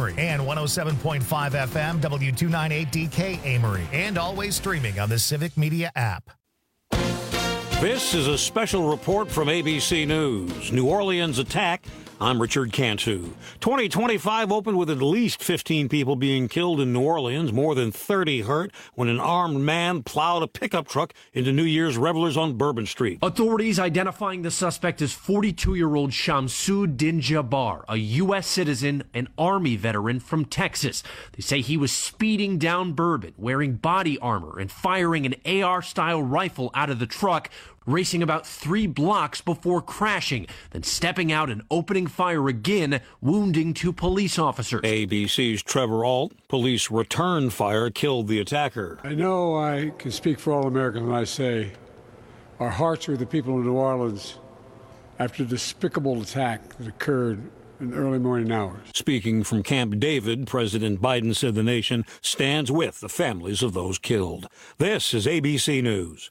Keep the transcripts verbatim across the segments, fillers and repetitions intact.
Amory, and one oh seven point five F M, W two ninety-eight D K Amory, and always streaming on the Civic Media app. This is a special report from A B C News. New Orleans attack. I'm Richard Cantu. twenty twenty-five opened with at least fifteen people being killed in New Orleans, more than thirty hurt when an armed man plowed a pickup truck into New Year's revelers on Bourbon Street. Authorities identifying the suspect as forty-two-year-old Shamsu Din Jabbar, a U S citizen and Army veteran from Texas. They say he was speeding down Bourbon, wearing body armor and firing an A R-style rifle out of the truck, racing about three blocks before crashing, then stepping out and opening fire again, wounding two police officers. A B C's Trevor Ault. Police returned fire, killed the attacker. I know I can speak for all Americans when I say our hearts are with the people of New Orleans after the despicable attack that occurred in the early morning hours. Speaking from Camp David, President Biden said the nation stands with the families of those killed. This is A B C News.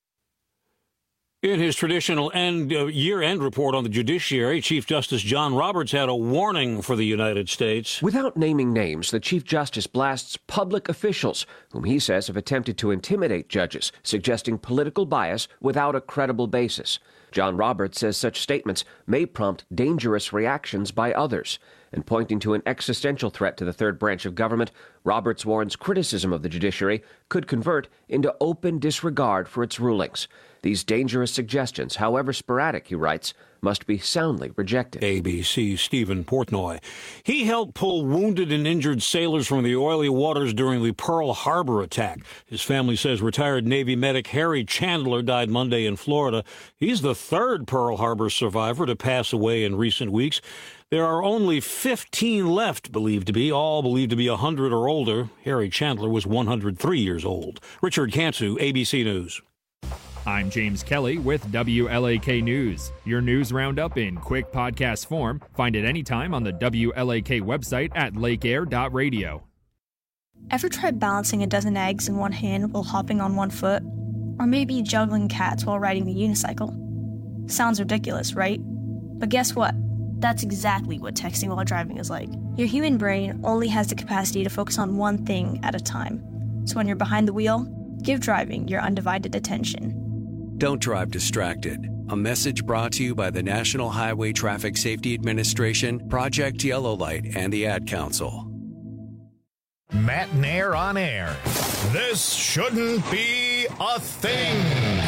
In his traditional end, uh, year-end report on the judiciary, Chief Justice John Roberts had a warning for the United States. Without naming names, the Chief Justice blasts public officials, whom he says have attempted to intimidate judges, suggesting political bias without a credible basis. John Roberts says such statements may prompt dangerous reactions by others. And pointing to an existential threat to the third branch of government, Roberts warns criticism of the judiciary could convert into open disregard for its rulings. These dangerous suggestions, however sporadic, he writes, must be soundly rejected. A B C's Stephen Portnoy. He helped pull wounded and injured sailors from the oily waters during the Pearl Harbor attack. His family says retired Navy medic Harry Chandler died Monday in Florida. He's the third Pearl Harbor survivor to pass away in recent weeks. There are only fifteen left, believed to be, all believed to be one hundred or older. Harry Chandler was one hundred three years old. Richard Cantu, A B C News. I'm James Kelly with W L A K News. Your news roundup in quick podcast form. Find it anytime on the W L A K website at lake air dot radio. Ever tried balancing a dozen eggs in one hand while hopping on one foot? Or maybe juggling cats while riding the unicycle? Sounds ridiculous, right? But guess what? That's exactly what texting while driving is like. Your human brain only has the capacity to focus on one thing at a time. So when you're behind the wheel, give driving your undivided attention. Don't drive distracted. A message brought to you by the National Highway Traffic Safety Administration, Project Yellow Light, and the Ad Council. Matt Nair on air. This shouldn't be a thing.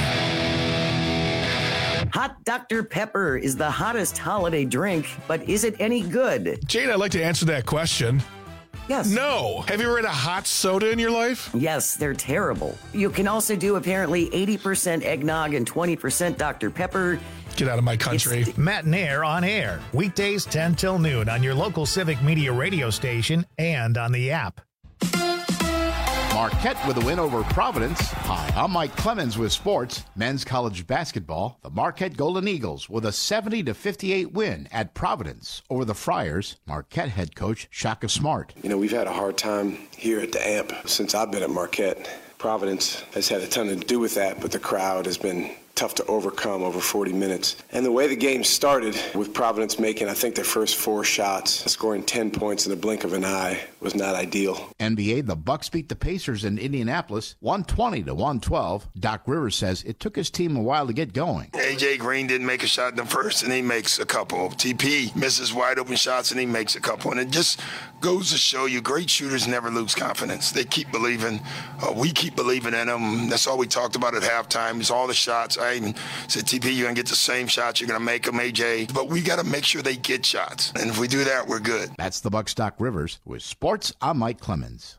Hot Doctor Pepper is the hottest holiday drink, but is it any good? Jane, I'd like to answer that question. Yes. No. Have you ever had a hot soda in your life? Yes, they're terrible. You can also do apparently eighty percent eggnog and twenty percent Doctor Pepper. Get out of my country. It's Matt Nair on air. Weekdays ten till noon on your local Civic Media radio station and on the app. Marquette with a win over Providence. Hi, I'm Mike Clemens with sports. Men's college basketball. The Marquette Golden Eagles with a seventy to fifty-eight win at Providence over the Friars. Marquette head coach Shaka Smart. You know, we've had a hard time here at the A M P since I've been at Marquette. Providence has had a ton to do with that, but the crowd has been tough to overcome over forty minutes. And the way the game started, with Providence making, I think, their first four shots, scoring ten points in the blink of an eye, was not ideal. N B A, the Bucks beat the Pacers in Indianapolis, one twenty to one twelve. Doc Rivers says it took his team a while to get going. A J Green didn't make a shot in the first, and he makes a couple. T P misses wide open shots, and he makes a couple. And it just goes to show you, great shooters never lose confidence. They keep believing. Uh, we keep believing in them. That's all we talked about at halftime, is all the shots. I even said, T P, you're going to get the same shots. You're going to make them, A J. But we got to make sure they get shots. And if we do that, we're good. That's the Bucks' Doc Rivers. With sports, I'm Mike Clemens.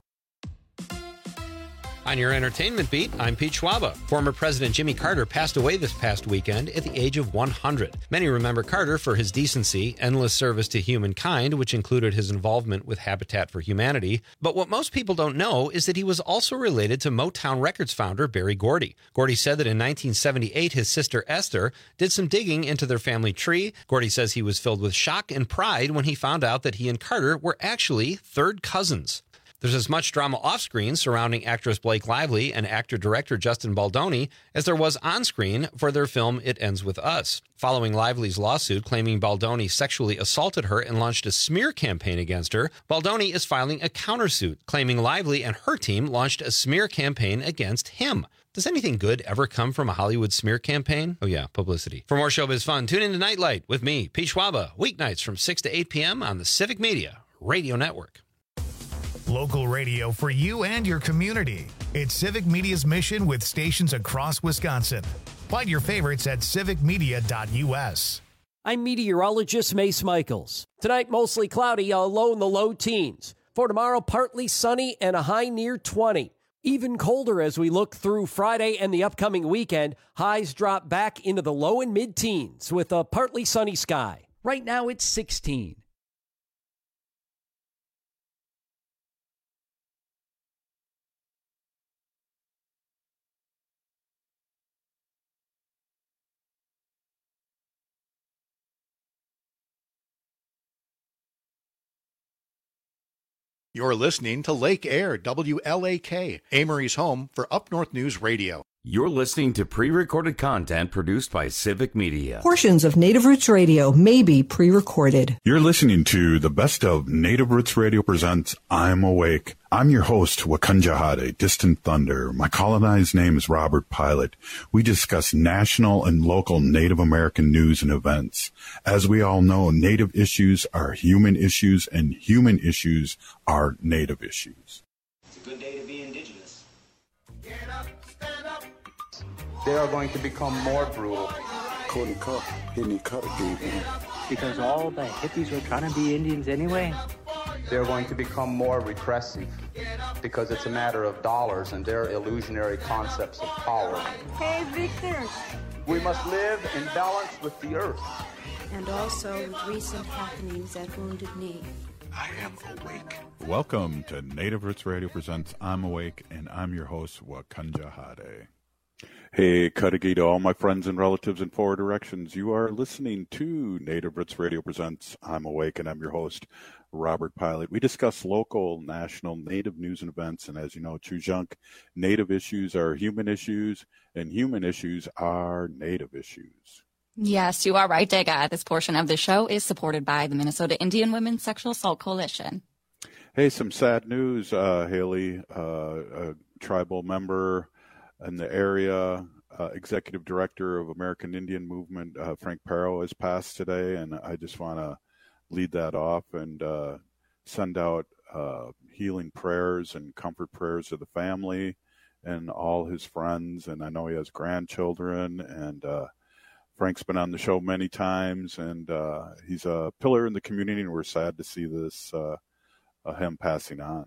On your entertainment beat, I'm Pete Schwaba. Former President Jimmy Carter passed away this past weekend at the age of one hundred. Many remember Carter for his decency, endless service to humankind, which included his involvement with Habitat for Humanity. But what most people don't know is that he was also related to Motown Records founder Berry Gordy. Gordy said that in nineteen seventy-eight, his sister Esther did some digging into their family tree. Gordy says he was filled with shock and pride when he found out that he and Carter were actually third cousins. There's as much drama off-screen surrounding actress Blake Lively and actor-director Justin Baldoni as there was on-screen for their film It Ends With Us. Following Lively's lawsuit claiming Baldoni sexually assaulted her and launched a smear campaign against her, Baldoni is filing a countersuit claiming Lively and her team launched a smear campaign against him. Does anything good ever come from a Hollywood smear campaign? Oh yeah, publicity. For more showbiz fun, tune in to Nightlight with me, Pete Schwaba, weeknights from six to eight p.m. on the Civic Media Radio Network. Local radio for you and your community. It's Civic Media's mission with stations across Wisconsin. Find your favorites at civic media dot u s. I'm meteorologist Mace Michaels. Tonight, mostly cloudy, a low in the low teens. For tomorrow, partly sunny and a high near twenty. Even colder as we look through Friday and the upcoming weekend. Highs drop back into the low and mid-teens with a partly sunny sky. Right now, it's sixteen. You're listening to Lake Air, W L A K, Amory's home for Up North News Radio. You're listening to pre-recorded content produced by Civic Media. Portions of Native Roots Radio may be pre-recorded. You're listening to the best of Native Roots Radio presents I'm Awake. I'm your host, Wakanja Hade, Distant Thunder. My colonized name is Robert Pilot. We discuss national and local Native American news and events. As we all know, Native issues are human issues, and human issues are Native issues. It's a good day to be indigenous. Get up, stand up. They are going to become more brutal. Couldn't cut, didn't cut again. Because all the hippies were trying to be Indians anyway. They're going to become more repressive because it's a matter of dollars and their illusionary concepts of power. Hey, Victor. We must live in balance with the earth. And also with recent happenings at Wounded Knee. I am awake. Welcome to Native Roots Radio presents I'm Awake, and I'm your host, Wakanja Hade. Hey, Cudahy to all my friends and relatives in four directions. You are listening to Native Roots Radio presents I'm Awake, and I'm your host, Robert Pilot. We discuss local, national, Native news and events, and as you know, Chujunk, Native issues are human issues, and human issues are Native issues. Yes, you are right, Dega. This portion of the show is supported by the Minnesota Indian Women's Sexual Assault Coalition. Hey, some sad news, uh, Haley, uh, a tribal member in the area, uh, executive director of American Indian Movement, uh, Frank Parrow, has passed today, and I just want to lead that off and uh, send out uh, healing prayers and comfort prayers to the family and all his friends, and I know he has grandchildren, and uh, Frank's been on the show many times, and uh, he's a pillar in the community, and we're sad to see this, uh, uh, him passing on.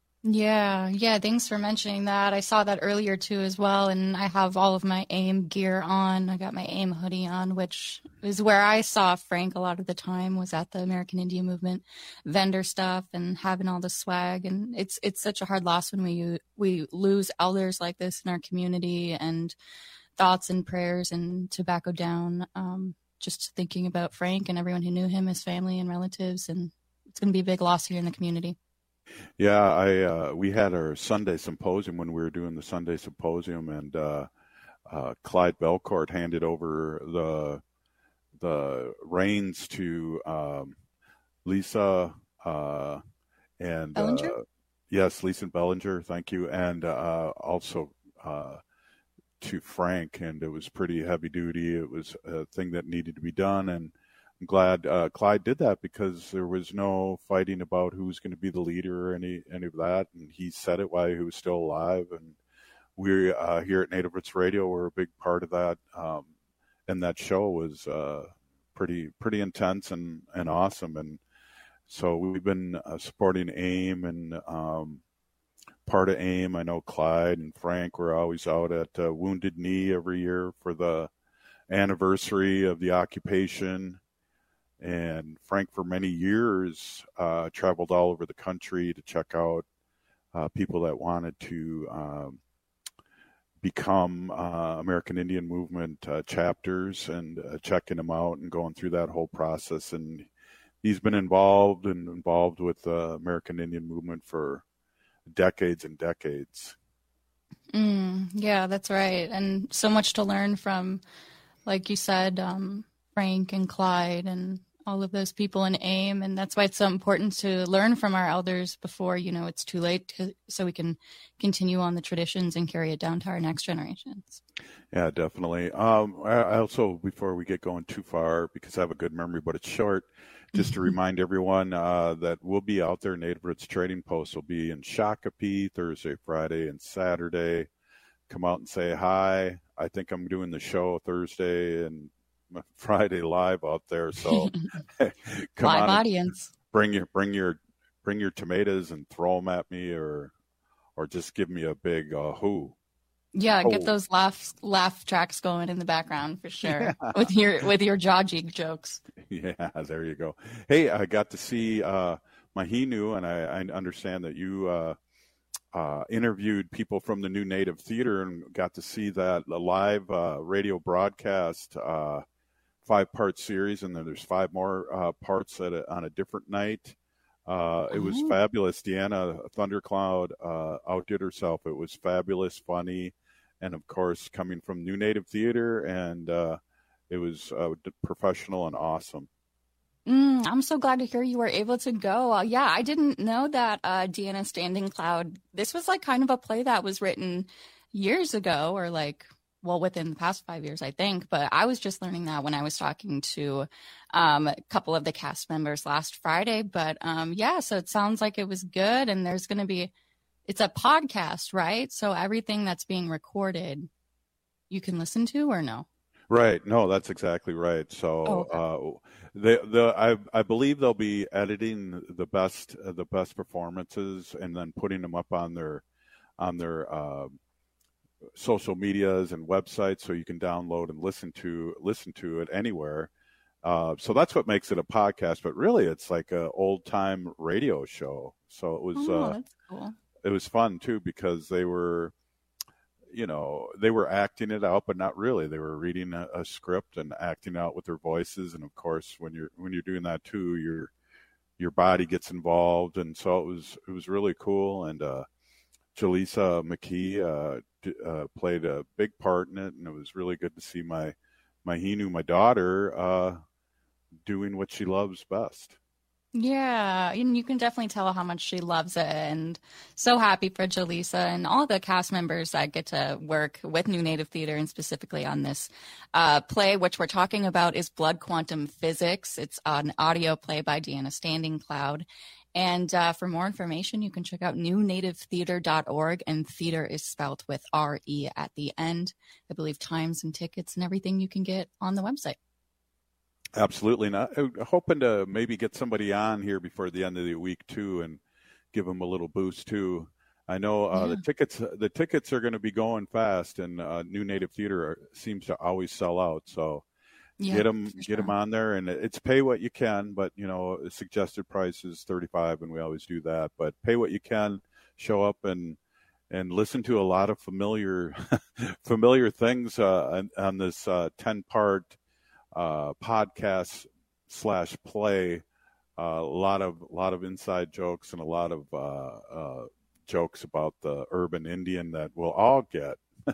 Yeah, yeah, thanks for mentioning that. I saw that earlier too as well, and I have all of my AIM gear on. I got my AIM hoodie on, which is where I saw Frank a lot of the time, was at the American Indian Movement vendor stuff and having all the swag. And it's it's such a hard loss when we we lose elders like this in our community, and thoughts and prayers and tobacco down. Um, just thinking about Frank and everyone who knew him, his family and relatives, and it's going to be a big loss here in the community. Yeah, I uh, we had our Sunday symposium when we were doing the Sunday symposium, and uh, uh, Clyde Belcourt handed over the the reins to um, Lisa uh, and Bellinger? Uh, yes, Lisa Bellinger, thank you, and uh, also uh, to Frank, and it was pretty heavy duty. It was a thing that needed to be done, and I'm glad uh, Clyde did that, because there was no fighting about who was going to be the leader or any any of that, and he said it while he was still alive. And we uh, here at Native Roots Radio were a big part of that, um, and that show was uh, pretty pretty intense and, and awesome. And so we've been uh, supporting AIM and um, part of AIM. I know Clyde and Frank were always out at uh, Wounded Knee every year for the anniversary of the occupation. And Frank, for many years, uh, traveled all over the country to check out uh, people that wanted to um, become uh, American Indian Movement uh, chapters, and uh, checking them out and going through that whole process. And he's been involved and involved with the American Indian Movement for decades and decades. Mm, yeah, that's right. And so much to learn from, like you said, um, Frank and Clyde and all of those people in AIM. And that's why it's so important to learn from our elders before, you know, it's too late to, so we can continue on the traditions and carry it down to our next generations. Yeah, definitely. Um, I also, before we get going too far, because I have a good memory, but it's short, just to remind everyone uh, that we'll be out there. Native Roots Trading Post will be in Shakopee Thursday, Friday, and Saturday. Come out and say hi. I think I'm doing the show Thursday and Friday live out there. So come live on, audience. Bring your bring your bring your tomatoes and throw them at me, or or just give me a big uh, who. Yeah, oh. get those laugh laugh tracks going in the background for sure. Yeah. With your with your jaw jig jokes. Yeah, there you go. Hey, I got to see uh, Mahinu, and I, I understand that you uh, uh, interviewed people from the New Native Theater and got to see that live uh, radio broadcast, uh, five-part series, and then there's five more uh, parts at a, on a different night. Uh, it was oh. fabulous. Deanna Thundercloud uh, outdid herself. It was fabulous, funny, and of course, coming from New Native Theater, and uh, it was uh, professional and awesome. Mm, I'm so glad to hear you were able to go. Uh, yeah, I didn't know that uh, Deanna Standing Cloud, this was like kind of a play that was written years ago, or like, well, within the past five years, I think. But I was just learning that when I was talking to um, a couple of the cast members last Friday. But um, yeah, so it sounds like it was good. And there's going to be, it's a podcast, right? So everything that's being recorded, you can listen to, or no? Right. No, that's exactly right. So oh, okay. uh, the the I I believe they'll be editing the best uh, the best performances and then putting them up on their on their uh, social medias and websites, so you can download and listen to listen to it anywhere. Uh, so that's what makes it a podcast. But really, it's like an old time radio show. So it was oh, uh, that's cool. It was fun too, because they were. You know, they were acting it out, but not really. They were reading a, a script and acting out with their voices. And of course, when you're when you're doing that too, your your body gets involved. And so it was it was really cool. And uh, Jaleesa McKee uh, d- uh, played a big part in it, and it was really good to see my my Hinu, my daughter, uh, doing what she loves best. Yeah, and you can definitely tell how much she loves it, and so happy for Jaleesa and all the cast members that get to work with New Native Theater, and specifically on this uh, play, which we're talking about is Blood Quantum Physics. It's an audio play by Deanna Standing Cloud. And uh, for more information, you can check out new native theater dot org, and theater is spelled with R E at the end. I believe times and tickets and everything you can get on the website. Absolutely. Not hoping to maybe get somebody on here before the end of the week too, and give them a little boost too. I know uh, yeah. the tickets the tickets are going to be going fast, and uh, New Native Theater are, seems to always sell out. So yeah, get them sure. get them on there, and it's pay what you can. But you know, suggested price is thirty-five, and we always do that. But pay what you can, show up and and listen to a lot of familiar familiar things uh, on, on this uh, ten part. Uh, podcast slash play, uh, a lot of a lot of inside jokes and a lot of uh, uh, jokes about the urban Indian that we'll all get.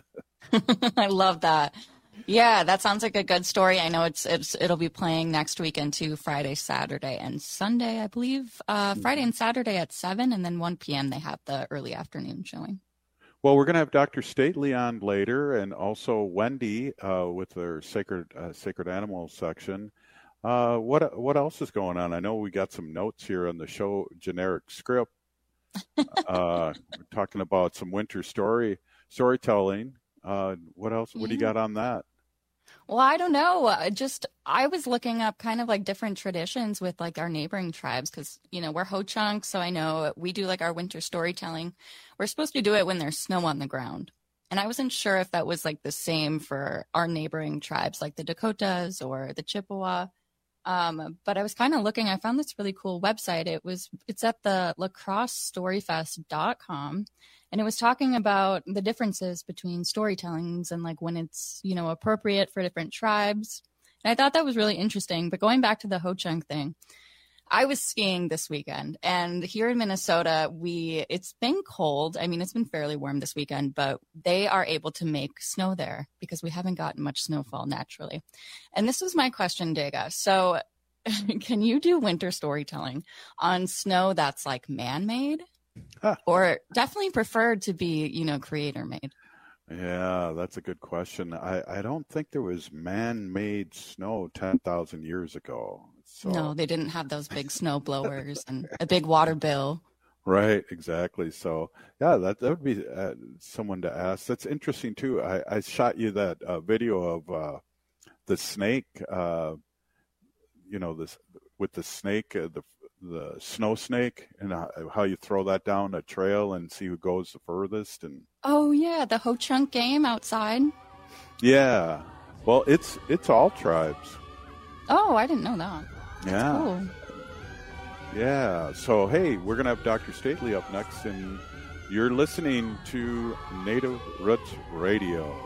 I love that. Yeah, that sounds like a good story. I know it's it's it'll be playing next weekend too, Friday, Saturday, and Sunday, I believe. Uh, Friday and Saturday at seven, and then one p.m. they have the early afternoon showing. Well, we're going to have Doctor Stately on later, and also Wendy uh, with their sacred uh, sacred animals section. Uh, what what else is going on? I know we got some notes here on the show generic script. uh, we're talking about some winter story storytelling. Uh, what else? What do you got on that? Well, I don't know. Uh, just I was looking up kind of like different traditions with like our neighboring tribes, because, you know, we're Ho-Chunk. So I know we do like our winter storytelling. We're supposed to do it when there's snow on the ground. And I wasn't sure if that was like the same for our neighboring tribes, like the Dakotas or the Chippewa. Um, but I was kind of looking, I found this really cool website. It was, it's at the lacrosse story fest dot com. And it was talking about the differences between storytellings and like when it's, you know, appropriate for different tribes. And I thought that was really interesting. But going back to the Ho-Chunk thing, I was skiing this weekend, and here in Minnesota, we it's been cold. I mean, it's been fairly warm this weekend, but they are able to make snow there because we haven't gotten much snowfall naturally. And this was my question, Dega. So can you do winter storytelling on snow that's like man-made huh. or definitely preferred to be, you know, creator-made? Yeah, that's a good question. I, I don't think there was man-made snow ten thousand years ago. So. No, they didn't have those big snow blowers and a big water bill. Right, exactly. So, yeah, that, that would be uh, someone to ask. That's interesting, too. I, I shot you that uh, video of uh, the snake, uh, you know, this with the snake, uh, the the snow snake, and uh, how you throw that down a trail and see who goes the furthest. And oh yeah, the Ho Chunk game outside. Yeah, well, it's it's all tribes. Oh, I didn't know that. That's yeah, cool. Yeah. So hey, we're gonna have Doctor Stately up next, and you're listening to Native Roots Radio.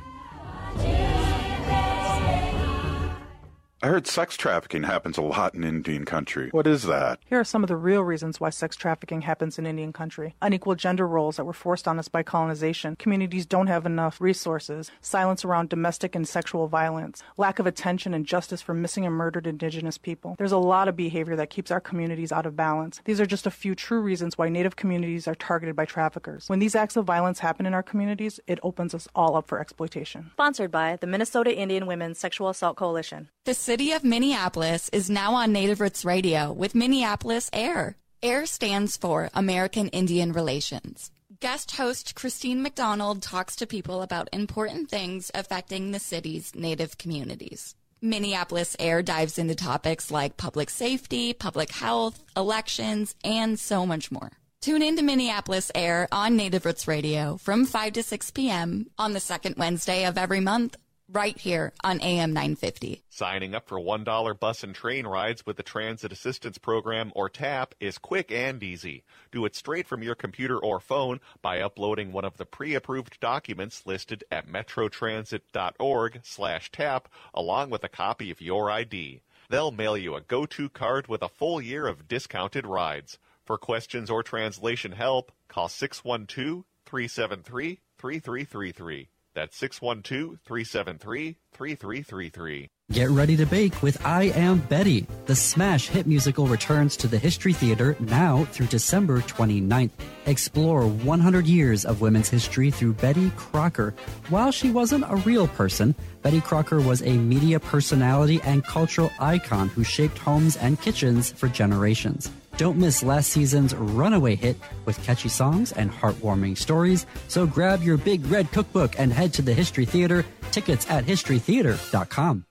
I heard sex trafficking happens a lot in Indian country. What is that? Here are some of the real reasons why sex trafficking happens in Indian country. Unequal gender roles that were forced on us by colonization. Communities don't have enough resources. Silence around domestic and sexual violence. Lack of attention and justice for missing and murdered Indigenous people. There's a lot of behavior that keeps our communities out of balance. These are just a few true reasons why Native communities are targeted by traffickers. When these acts of violence happen in our communities, it opens us all up for exploitation. Sponsored by the Minnesota Indian Women's Sexual Assault Coalition. The city of Minneapolis is now on Native Roots Radio with Minneapolis AIR. AIR stands for American Indian Relations. Guest host Christine McDonald talks to people about important things affecting the city's Native communities. Minneapolis AIR dives into topics like public safety, public health, elections, and so much more. Tune in to Minneapolis AIR on Native Roots Radio from five to six p.m. on the second Wednesday of every month, right here on A M nine fifty. Signing up for one dollar bus and train rides with the Transit Assistance Program, or TAP, is quick and easy. Do it straight from your computer or phone by uploading one of the pre-approved documents listed at metrotransit.org slash tap, along with a copy of your I D. They'll mail you a go-to card with a full year of discounted rides. For questions or translation help, call six one two, three seven three, three three three three. That's six one two, three seven three, three three three three. Get ready to bake with I Am Betty. The smash hit musical returns to the History Theater now through December twenty-ninth. Explore one hundred years of women's history through Betty Crocker. While she wasn't a real person, Betty Crocker was a media personality and cultural icon who shaped homes and kitchens for generations. Don't miss last season's runaway hit with catchy songs and heartwarming stories. So grab your big red cookbook and head to the History Theater. Tickets at history theater dot com.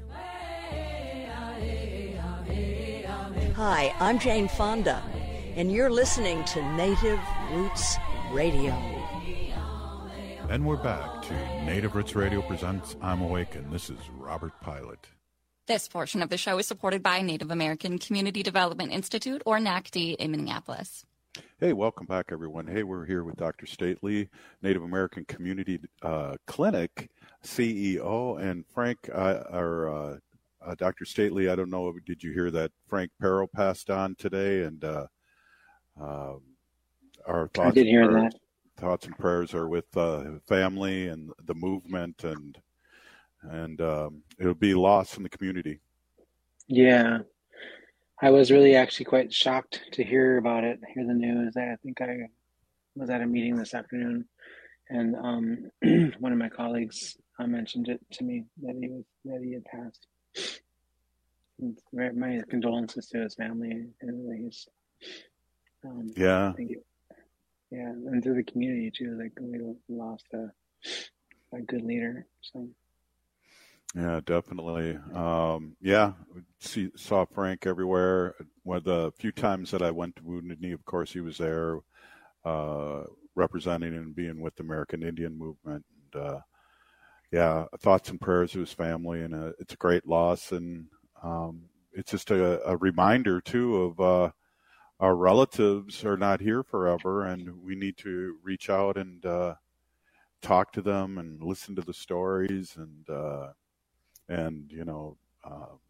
Hi, I'm Jane Fonda, and you're listening to Native Roots Radio. And we're back to Native Roots Radio presents I'm Awakened. This is Robert Pilot. This portion of the show is supported by Native American Community Development Institute, or N A C D, in Minneapolis. Hey, welcome back, everyone. Hey, we're here with Doctor Stately, Native American Community uh, Clinic C E O, and Frank, uh, our uh, uh, Doctor Stately. I don't know, did you hear that Frank Perro passed on today? And uh, uh, our thoughts, I did hear prayers, that. Thoughts and prayers are with uh, family and the movement, and and um, it'll be lost in the community. Yeah. I was really actually quite shocked to hear about it, hear the news. I think I was at a meeting this afternoon, and um, one of my colleagues uh, mentioned it to me that he was that he had passed. And my condolences to his family and he's um, yeah, I think it, yeah, and to the community too. Like we lost a a good leader. So. Yeah, definitely. Um, yeah, see, saw Frank everywhere. One of the few times that I went to Wounded Knee, of course, he was there uh, representing and being with the American Indian Movement. And, uh, yeah, thoughts and prayers to his family, and uh, it's a great loss. And um, it's just a, a reminder, too, of uh, our relatives are not here forever, and we need to reach out and uh, talk to them and listen to the stories and uh, and, you know, uh,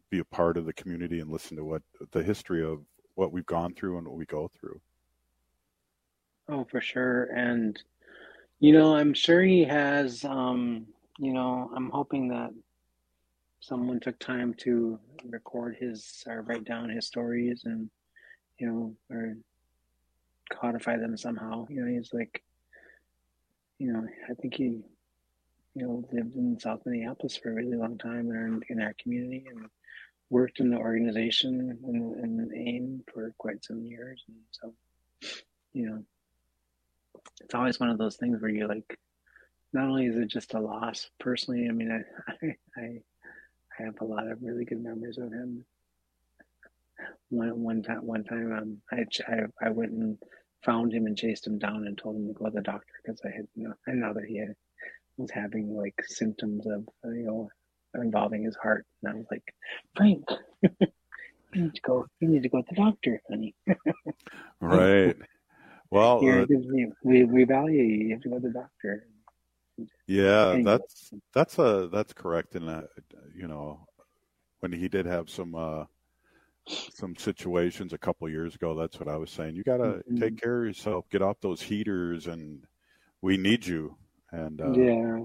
be a part of the community and listen to what the history of what we've gone through and what we go through. Oh, for sure. And, you know, I'm sure he has, um, you know, I'm hoping that someone took time to record his, or write down his stories and, you know, or codify them somehow. You know, he's like, you know, I think he, you know, lived in South Minneapolis for a really long time and in our community and worked in the organization and, and AIM for quite some years. And so, you know, it's always one of those things where you're like, not only is it just a loss personally, I mean, I, I, I have a lot of really good memories of him. One, one time, one time, um, I, I, I went and found him and chased him down and told him to go to the doctor because I had, you know, I know that he had, was having like symptoms of, you know, involving his heart. And I was like, Frank, you need to go, you need to go to the doctor, honey. Right. Well, Here, uh, we, we value you. You have to go to the doctor. yeah, Anyway. that's, that's a, that's correct. And, uh, you know, when he did have some, uh, some situations a couple of years ago, that's what I was saying. You got to Mhm. take care of yourself, get off those heaters, and we need you. And, uh, Yeah.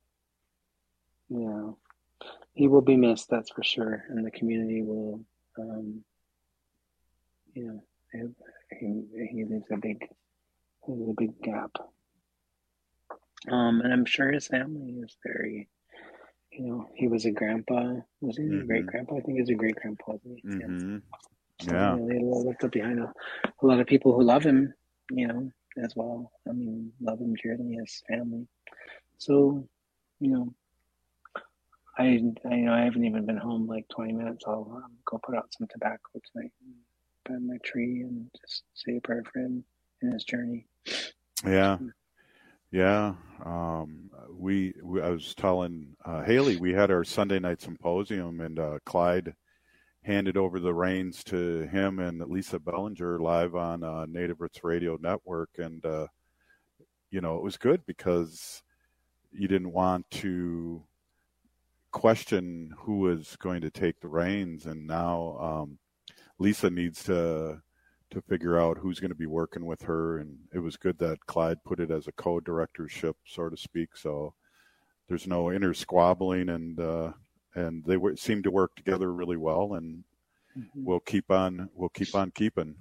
Yeah. He will be missed, that's for sure. And the community will, um, you know, he, he leaves a big, leaves a big gap. Um, and I'm sure his family is very, you know, he was a grandpa. Was he a Mhm. great grandpa? I think he was a great grandpa. Wasn't he? hmm So, yeah. you know, he left up behind a, a lot of people who love him, you know, as well. I mean, love him dearly, his family. So, you know, I, I you know I haven't even been home like twenty minutes. I'll um, go put out some tobacco tonight by my tree and just say a prayer for him in his journey. Yeah. Yeah. Um, we, we, I was telling uh, Haley, we had our Sunday night symposium, and uh, Clyde handed over the reins to him and Lisa Bellinger live on uh, Native Roots Radio Network. And, uh, you know, it was good because you didn't want to question who was going to take the reins. And now um, Lisa needs to to figure out who's going to be working with her. And it was good that Clyde put it as a co-directorship, so to speak. So there's no inner squabbling, and uh, and they w- seem to work together really well. And Mhm. we'll keep on we'll keep on keeping.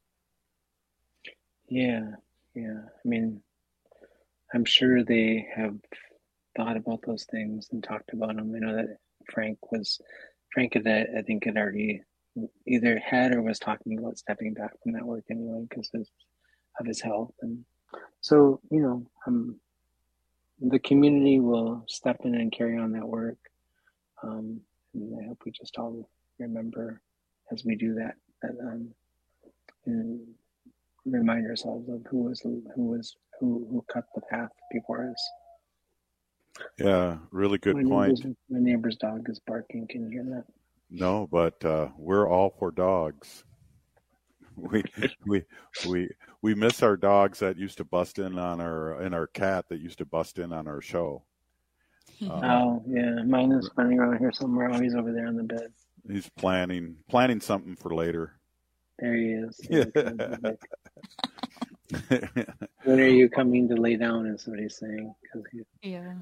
Yeah, yeah. I mean, I'm sure they have thought about those things and talked about them. I know that Frank was, Frank had, I think, had already either had or was talking about stepping back from that work anyway because of, of his health. And so, you know, um, the community will step in and carry on that work. Um, and I hope we just all remember as we do that, that um, and remind ourselves of who was who was who who cut the path before us. Yeah, really good my point. Neighbor's, my neighbor's dog is barking. Can you hear that? No, but uh, we're all for dogs. We we we we miss our dogs that used to bust in on our and our cat that used to bust in on our show. Uh, Oh yeah, mine is running around here somewhere. Oh, he's over there on the bed. he's planning planning something for later. There he is. Yeah. When are you coming to lay down? Is what he's saying. 'Cause he, Yeah.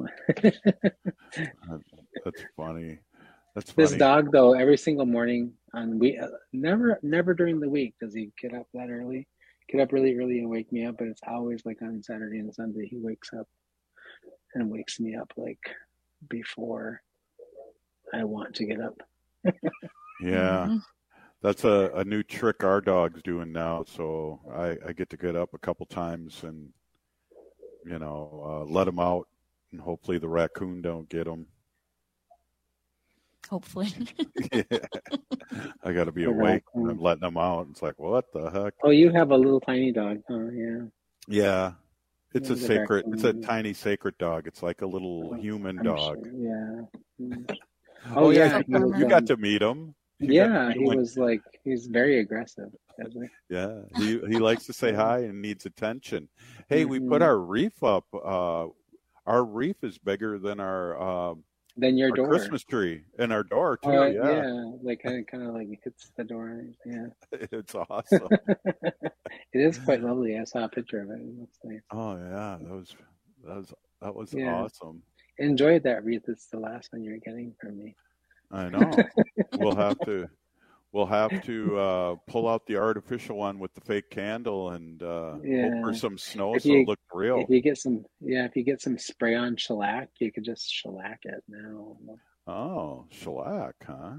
That's funny. That's This funny. dog, though, every single morning on we uh, never never during the week does he get up that early. Get up really early and wake me up, but it's always like on Saturday and Sunday he wakes up and wakes me up like before I want to get up. Yeah. That's a, a new trick our dog's doing now. So I, I get to get up a couple times and, you know, uh, let him out, and hopefully the raccoon don't get him. Hopefully. Yeah. I got to be The awake when raccoon. I'm letting them out. It's like, what the heck? Oh, you have a little tiny dog, huh? Yeah. Yeah. It's Yeah, a the sacred, it's a raccoon. tiny sacred dog. It's like a little human I'm dog. sure, yeah. Mm. Oh, yeah. yeah, he You, was, you got um, to meet him. You got Yeah, to he meet him. was like he's very aggressive, isn't he? Yeah, he he likes to say hi and needs attention. Hey, we put Mhm. our reef up. Uh, our reef is bigger than our uh, Than your our door. Christmas tree and our door too. Uh, yeah. yeah, like kind of kind of like hits the door. Yeah, It's awesome. it is quite lovely. I saw a picture of it. It looks nice. Oh yeah, that was that was that was Yeah. awesome. Enjoyed that wreath. It's the last one you're getting from me. I know. we'll have to we'll have to uh, pull out the artificial one with the fake candle and uh, Yeah. hope for some snow If so you- it looks real. If you get some, yeah, if you get some spray on shellac, you could just shellac it now. Oh, shellac, huh?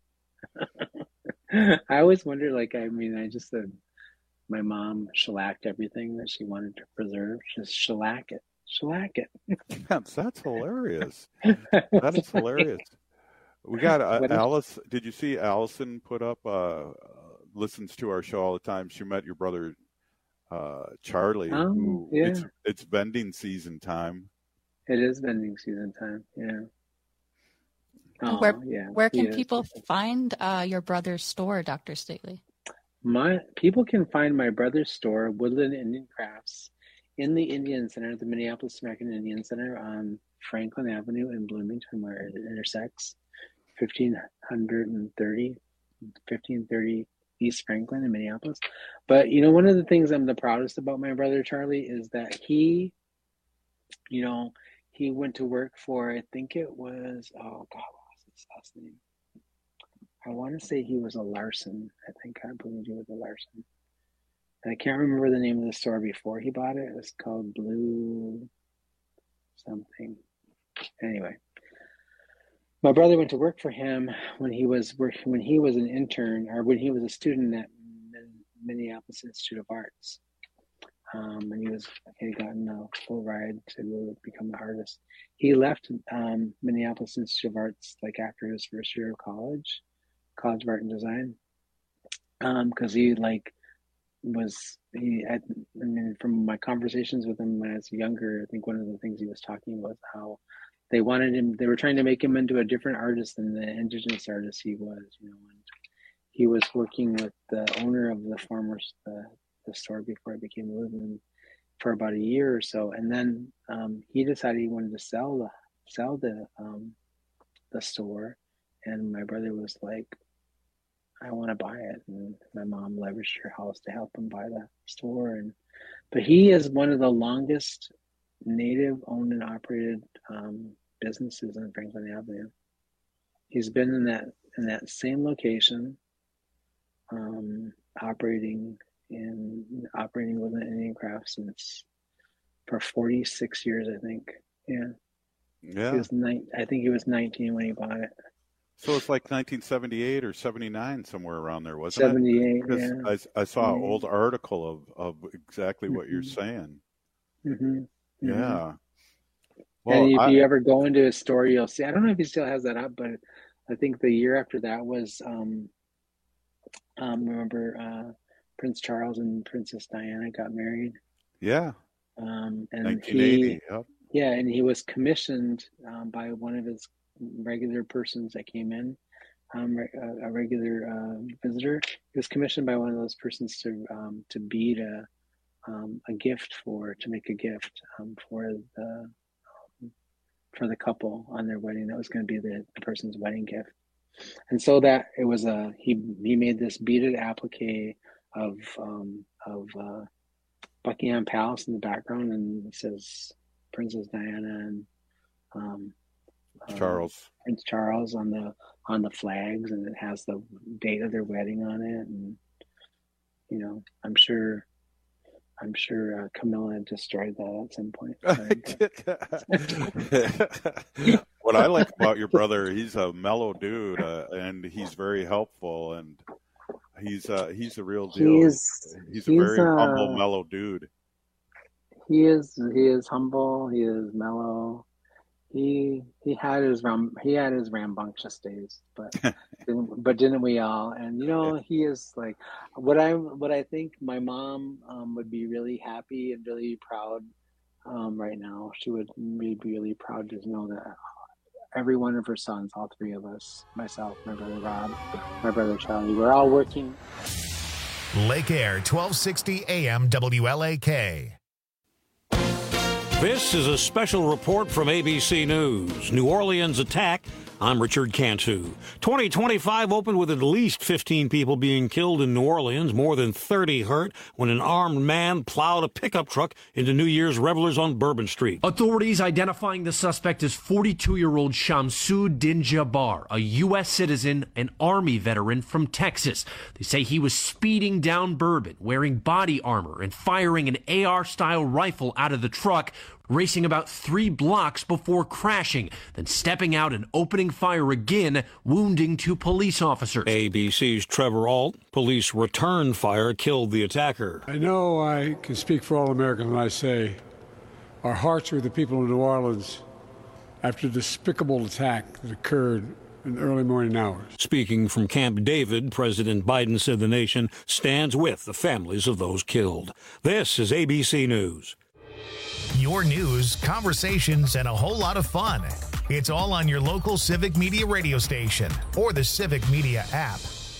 I always wonder, like, I mean, I just said my mom shellacked everything that she wanted to preserve. Just shellac it, shellac it. That's, that's hilarious. That is hilarious. We got uh, What is- Alice. Did you see Allison put up? Uh, uh, listens to our show all the time. She met your brother uh, Charlie. Oh, who, yeah. It's it's vending season time. It is vending season time. Yeah. Oh, where yeah. where he can is. people find uh, your brother's store, Doctor Stately? My people can find my brother's store, Woodland Indian Crafts, in the Indian Center, the Minneapolis American Indian Center on Franklin Avenue in Bloomington, where it intersects fifteen thirty, fifteen thirty East Franklin in Minneapolis. But you know, one of the things I'm the proudest about my brother Charlie is that he, you know, he went to work for, I think it was, oh God, what was his last name? I want to say he was a Larson. I think I believe he was a Larson. I can't remember the name of the store before he bought it. It was called Blue something. Anyway, my brother went to work for him when he was working when he was an intern or when he was a student at Minneapolis Institute of Arts. Um, and he was he had gotten a full ride to become an artist. He left um, Minneapolis Institute of Arts like after his first year of college, College of Art and Design, because um, he like was he. I, I mean, from my conversations with him when I was younger, I think one of the things he was talking was how they wanted him. They were trying to make him into a different artist than the indigenous artist he was. You know, and he was working with the owner of the former the. the store before it became Woodland for about a year or so, and then um, he decided he wanted to sell the sell the um, the store, and my brother was like, "I want to buy it," and my mom leveraged her house to help him buy the store. And but he is one of the longest Native owned and operated um, businesses on Franklin Avenue. He's been in that in that same location, um, operating. in operating with an Indian craft since for forty-six years, I think. Yeah. Yeah. He was nine, I think he was nineteen when he bought it. So it's like nineteen seventy-eight or seventy-nine, somewhere around there, wasn't seventy-eight, it? Because yeah. I, I saw an Yeah. old article of, of exactly what Mhm. you're saying. Mm-hmm. Yeah. And if I- you ever go into his store, you'll see, I don't know if he still has that up, but I think the year after that was, um, um, remember, uh, Prince Charles and Princess Diana got married. Yeah. Um, and nineteen eighty. he, Yep. yeah, and he was commissioned um, by one of his regular persons that came in, um, re- a, a regular uh, visitor. He was commissioned by one of those persons to um, to bead a um, a gift for to make a gift um, for the um, for the couple on their wedding. That was going to be the, the person's wedding gift, and so that it was a he he made this beaded applique of um, of uh, Buckingham Palace in the background, and it says Princess Diana and um, Charles uh, Prince Charles on the on the flags, and it has the date of their wedding on it. And you know, I'm sure, I'm sure uh, Camilla destroyed that at some point. What I like about your brother, he's a mellow dude, uh, and he's very helpful, and he's uh, he's a real deal. He's- he's a he's, very uh, humble, mellow dude. He is he is humble. He is mellow. He he had his ram he had his rambunctious days, but didn't, but didn't we all? And you know, he is like what I what I think my mom um, would be really happy and really proud um, right now. She would be really proud to know that every one of her sons, all three of us, myself, my brother Rob, my brother Charlie, we're all working. Lake Air, twelve sixty A M W L A K. This is a special report from A B C News. New Orleans attack. I'm Richard Cantu. twenty twenty-five opened with at least fifteen people being killed in New Orleans, more than thirty hurt when an armed man plowed a pickup truck into New Year's revelers on Bourbon Street. Authorities identifying the suspect as forty-two-year-old Shamsu Din-Jabbar, a U S citizen and Army veteran from Texas. They say he was speeding down Bourbon, wearing body armor and firing an A R-style rifle out of the truck, racing about three blocks before crashing, then stepping out and opening fire again, wounding two police officers. A B C's Trevor Ault. Police returned fire, killed the attacker. I know I can speak for all Americans when I say our hearts are with the people of New Orleans after the despicable attack that occurred in the early morning hours. Speaking from Camp David, President Biden said the nation stands with the families of those killed. This is A B C News. Your news, conversations, and a whole lot of fun. It's all on your local Civic Media radio station or the Civic Media app.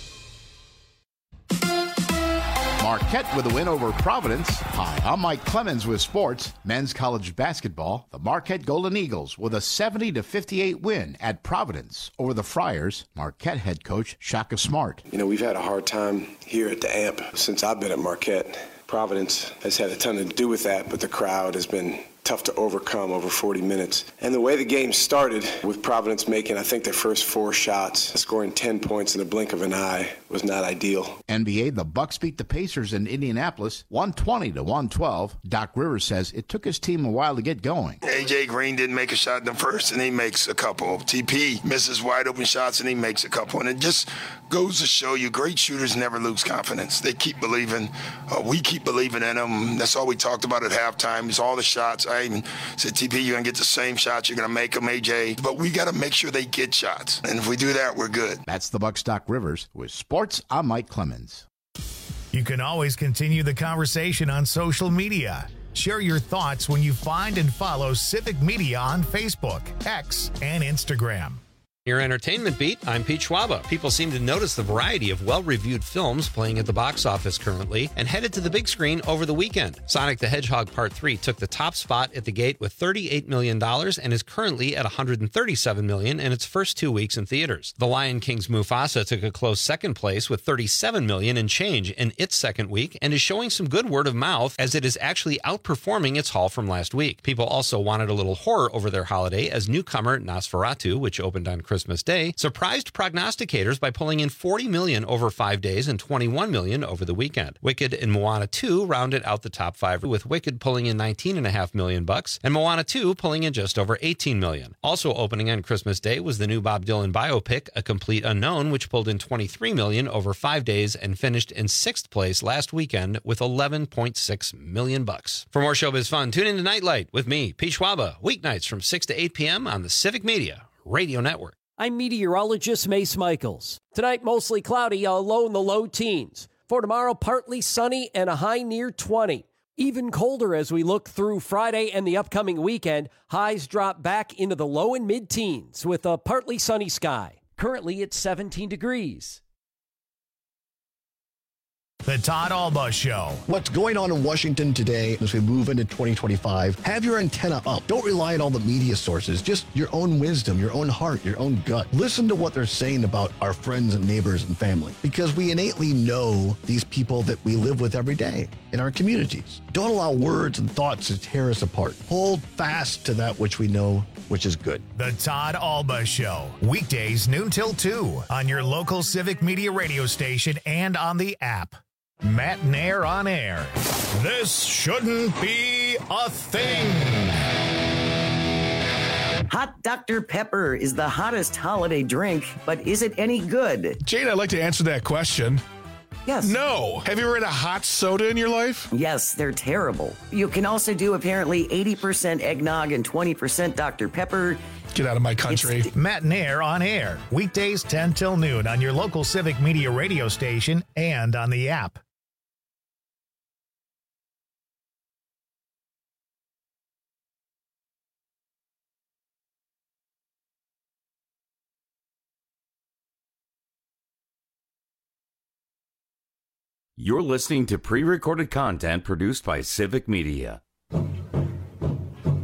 Marquette with a win over Providence. Hi, I'm Mike Clemens with sports. Men's college basketball. The Marquette Golden Eagles with a seventy to fifty-eight win at Providence over the Friars. Marquette head coach Shaka Smart. You know, we've had a hard time here at the A M P since I've been at Marquette. Providence has had a ton to do with that, but the crowd has been tough to overcome over forty minutes. And the way the game started, with Providence making, I think, their first four shots, scoring ten points in the blink of an eye, was not ideal. N B A, the Bucks beat the Pacers in Indianapolis, one twenty to one twelve. Doc Rivers says it took his team a while to get going. A J Green didn't make a shot in the first, and he makes a couple. T P misses wide open shots, and he makes a couple. And it just goes to show you, great shooters never lose confidence. They keep believing. Uh, we keep believing in them. That's all we talked about at halftime, is all the shots. I even said, T P, you're going to get the same shots. You're going to make them, A J. But we got to make sure they get shots. And if we do that, we're good. That's the Bucks' Doc Rivers. With sports, I'm Mike Clemens. You can always continue the conversation on social media. Share your thoughts when you find and follow Civic Media on Facebook, X, and Instagram. Your entertainment beat, I'm Pete Schwaba. People seem to notice the variety of well-reviewed films playing at the box office currently and headed to the big screen over the weekend. Sonic the Hedgehog Part three took the top spot at the gate with thirty-eight million dollars and is currently at one hundred thirty-seven million dollars in its first two weeks in theaters. The Lion King's Mufasa took a close second place with thirty-seven million dollars and change in its second week and is showing some good word of mouth as it is actually outperforming its haul from last week. People also wanted a little horror over their holiday as newcomer Nosferatu, which opened on Christmas Day, surprised prognosticators by pulling in forty million dollars over five days and twenty-one million dollars over the weekend. Wicked and Moana two rounded out the top five, with Wicked pulling in nineteen point five million bucks and Moana two pulling in just over eighteen million. Also opening on Christmas Day was the new Bob Dylan biopic, A Complete Unknown, which pulled in twenty-three million dollars over five days and finished in sixth place last weekend with eleven point six million bucks. For more showbiz fun, tune in to Nightlight with me, Pete Schwaba, weeknights from six to eight p.m. on the Civic Media Radio Network. I'm meteorologist Mace Michaels. Tonight, mostly cloudy, a low in the low teens. For tomorrow, partly sunny and a high near twenty. Even colder as we look through Friday and the upcoming weekend. Highs drop back into the low and mid-teens with a partly sunny sky. Currently, it's seventeen degrees. The Todd Alba Show. What's going on in Washington today as we move into twenty twenty-five? Have your antenna up. Don't rely on all the media sources. Just your own wisdom, your own heart, your own gut. Listen to what they're saying about our friends and neighbors and family, because we innately know these people that we live with every day in our communities. Don't allow words and thoughts to tear us apart. Hold fast to that which we know, which is good. The Todd Alba Show. Weekdays noon till two on your local Civic Media radio station and on the app. Matt Nair on air. This shouldn't be a thing. Hot Doctor Pepper is the hottest holiday drink, but is it any good? Jane, I'd like to answer that question. Yes. No. Have you ever had a hot soda in your life? Yes, they're terrible. You can also do apparently eighty percent eggnog and twenty percent Doctor Pepper. Get out of my country. It's Matt Nair on air. Weekdays ten till noon on your local Civic Media radio station and on the app. You're listening to pre-recorded content produced by Civic Media.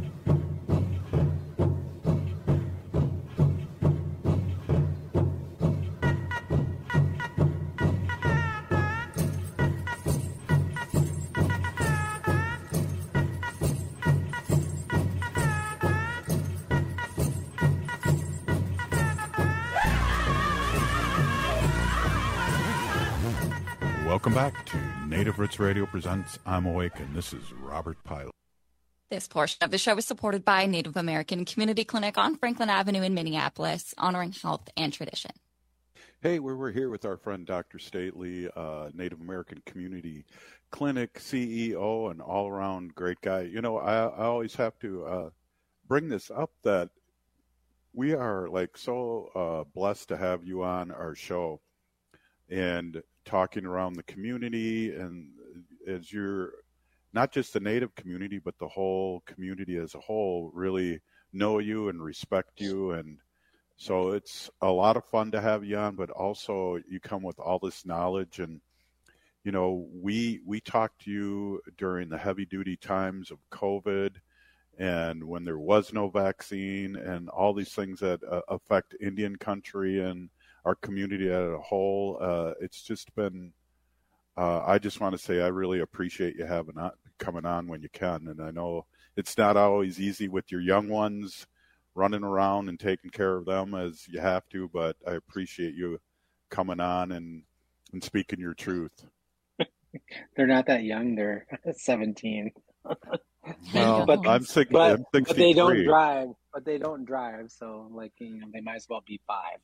Welcome back to Native Roots Radio presents I'm Awake, and this is Robert Pilot. This portion of the show is supported by Native American Community Clinic on Franklin Avenue in Minneapolis, honoring health and tradition. Hey, we're, we're here with our friend Doctor Stately, uh, Native American Community Clinic C E O and all-around great guy. You know, I, I always have to uh, bring this up that we are like so uh, blessed to have you on our show and talking around the community, and as you're not just the Native community, but the whole community as a whole really know you and respect you. And so it's a lot of fun to have you on, but also you come with all this knowledge. And, you know, we, we talked to you during the heavy duty times of COVID and when there was no vaccine and all these things that uh, affect Indian country and our community as a whole. Uh, it's just been, uh, I just want to say I really appreciate you having on, coming on when you can. And I know it's not always easy with your young ones running around and taking care of them as you have to, but I appreciate you coming on and, and speaking your truth. They're not that young. They're seventeen. Well, but, I'm, six, but, I'm sixty-three. but they don't drive. But they don't drive. So, like, you know, they might as well be five.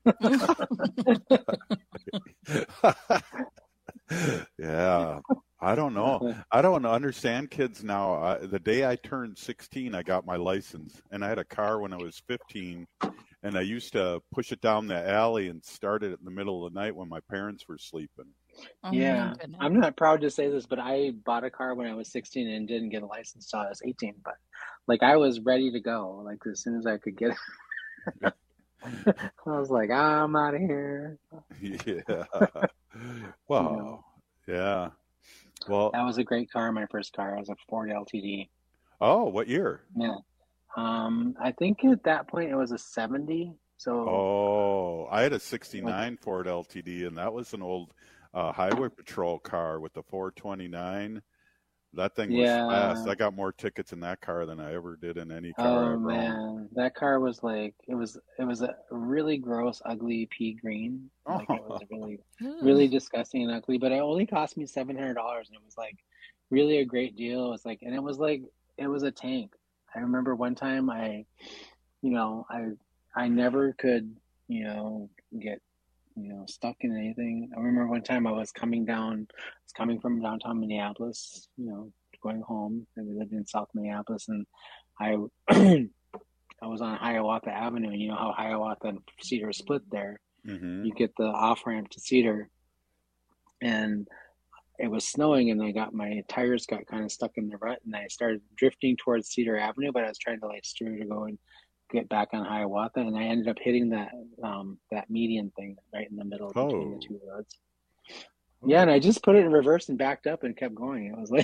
Yeah, I don't know. I don't understand kids now. I, the day I turned sixteen, I got my license, and I had a car when I was fifteen, and I used to push it down the alley and start it in the middle of the night when my parents were sleeping. Oh, yeah, I'm not proud to say this, but I bought a car when I was sixteen and didn't get a license until I was eighteen. But like, I was ready to go, like as soon as I could get it. I was like, I'm out of here. Yeah. Wow. You know, yeah. Well, that was a great car. My first car. It was a Ford L T D. Oh, what year? Yeah. Um, I think at that point it was a seventy. So. Oh, I had a sixty-nine Ford L T D, and that was an old uh, highway patrol car with the four twenty-nine. That thing was yeah. fast. I got more tickets in that car than I ever did in any car. Oh ever man, owned. That car was like it was. It was a really gross, ugly pea green. Like it was really, really disgusting and ugly. But it only cost me seven hundred dollars, and it was like really a great deal. It was like, and it was like it was a tank. I remember one time I, you know, I I never could, you know, get, you know, stuck in anything. I remember one time I was coming down, I was coming from downtown Minneapolis, you know, going home, and we lived in South Minneapolis, and I I was on Hiawatha Avenue, and you know how Hiawatha and Cedar split there. Mm-hmm. You get the off ramp to Cedar, and it was snowing, and I got my tires got kind of stuck in the rut, and I started drifting towards Cedar Avenue, but I was trying to like steer to go and get back on Hiawatha, and I ended up hitting that um that median thing right in the middle oh. between the two roads. Yeah, and I just put it in reverse and backed up and kept going. It was like,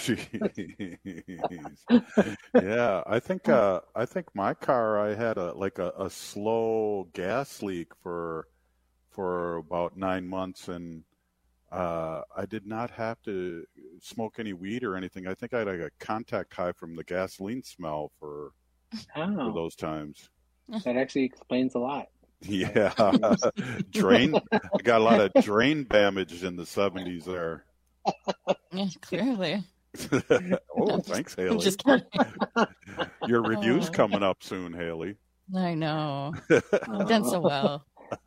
yeah, I think uh, I think my car, I had a like a, a slow gas leak for for about nine months, and uh, I did not have to smoke any weed or anything. I think I had like a contact high from the gasoline smell for. Oh. For those times. That actually explains a lot. Yeah. Drain. I got a lot of drain damage in the seventies there. Yeah, clearly. Oh, thanks, Haley. I'm just kidding. Your review's coming up soon, Haley. I know. You've done so well.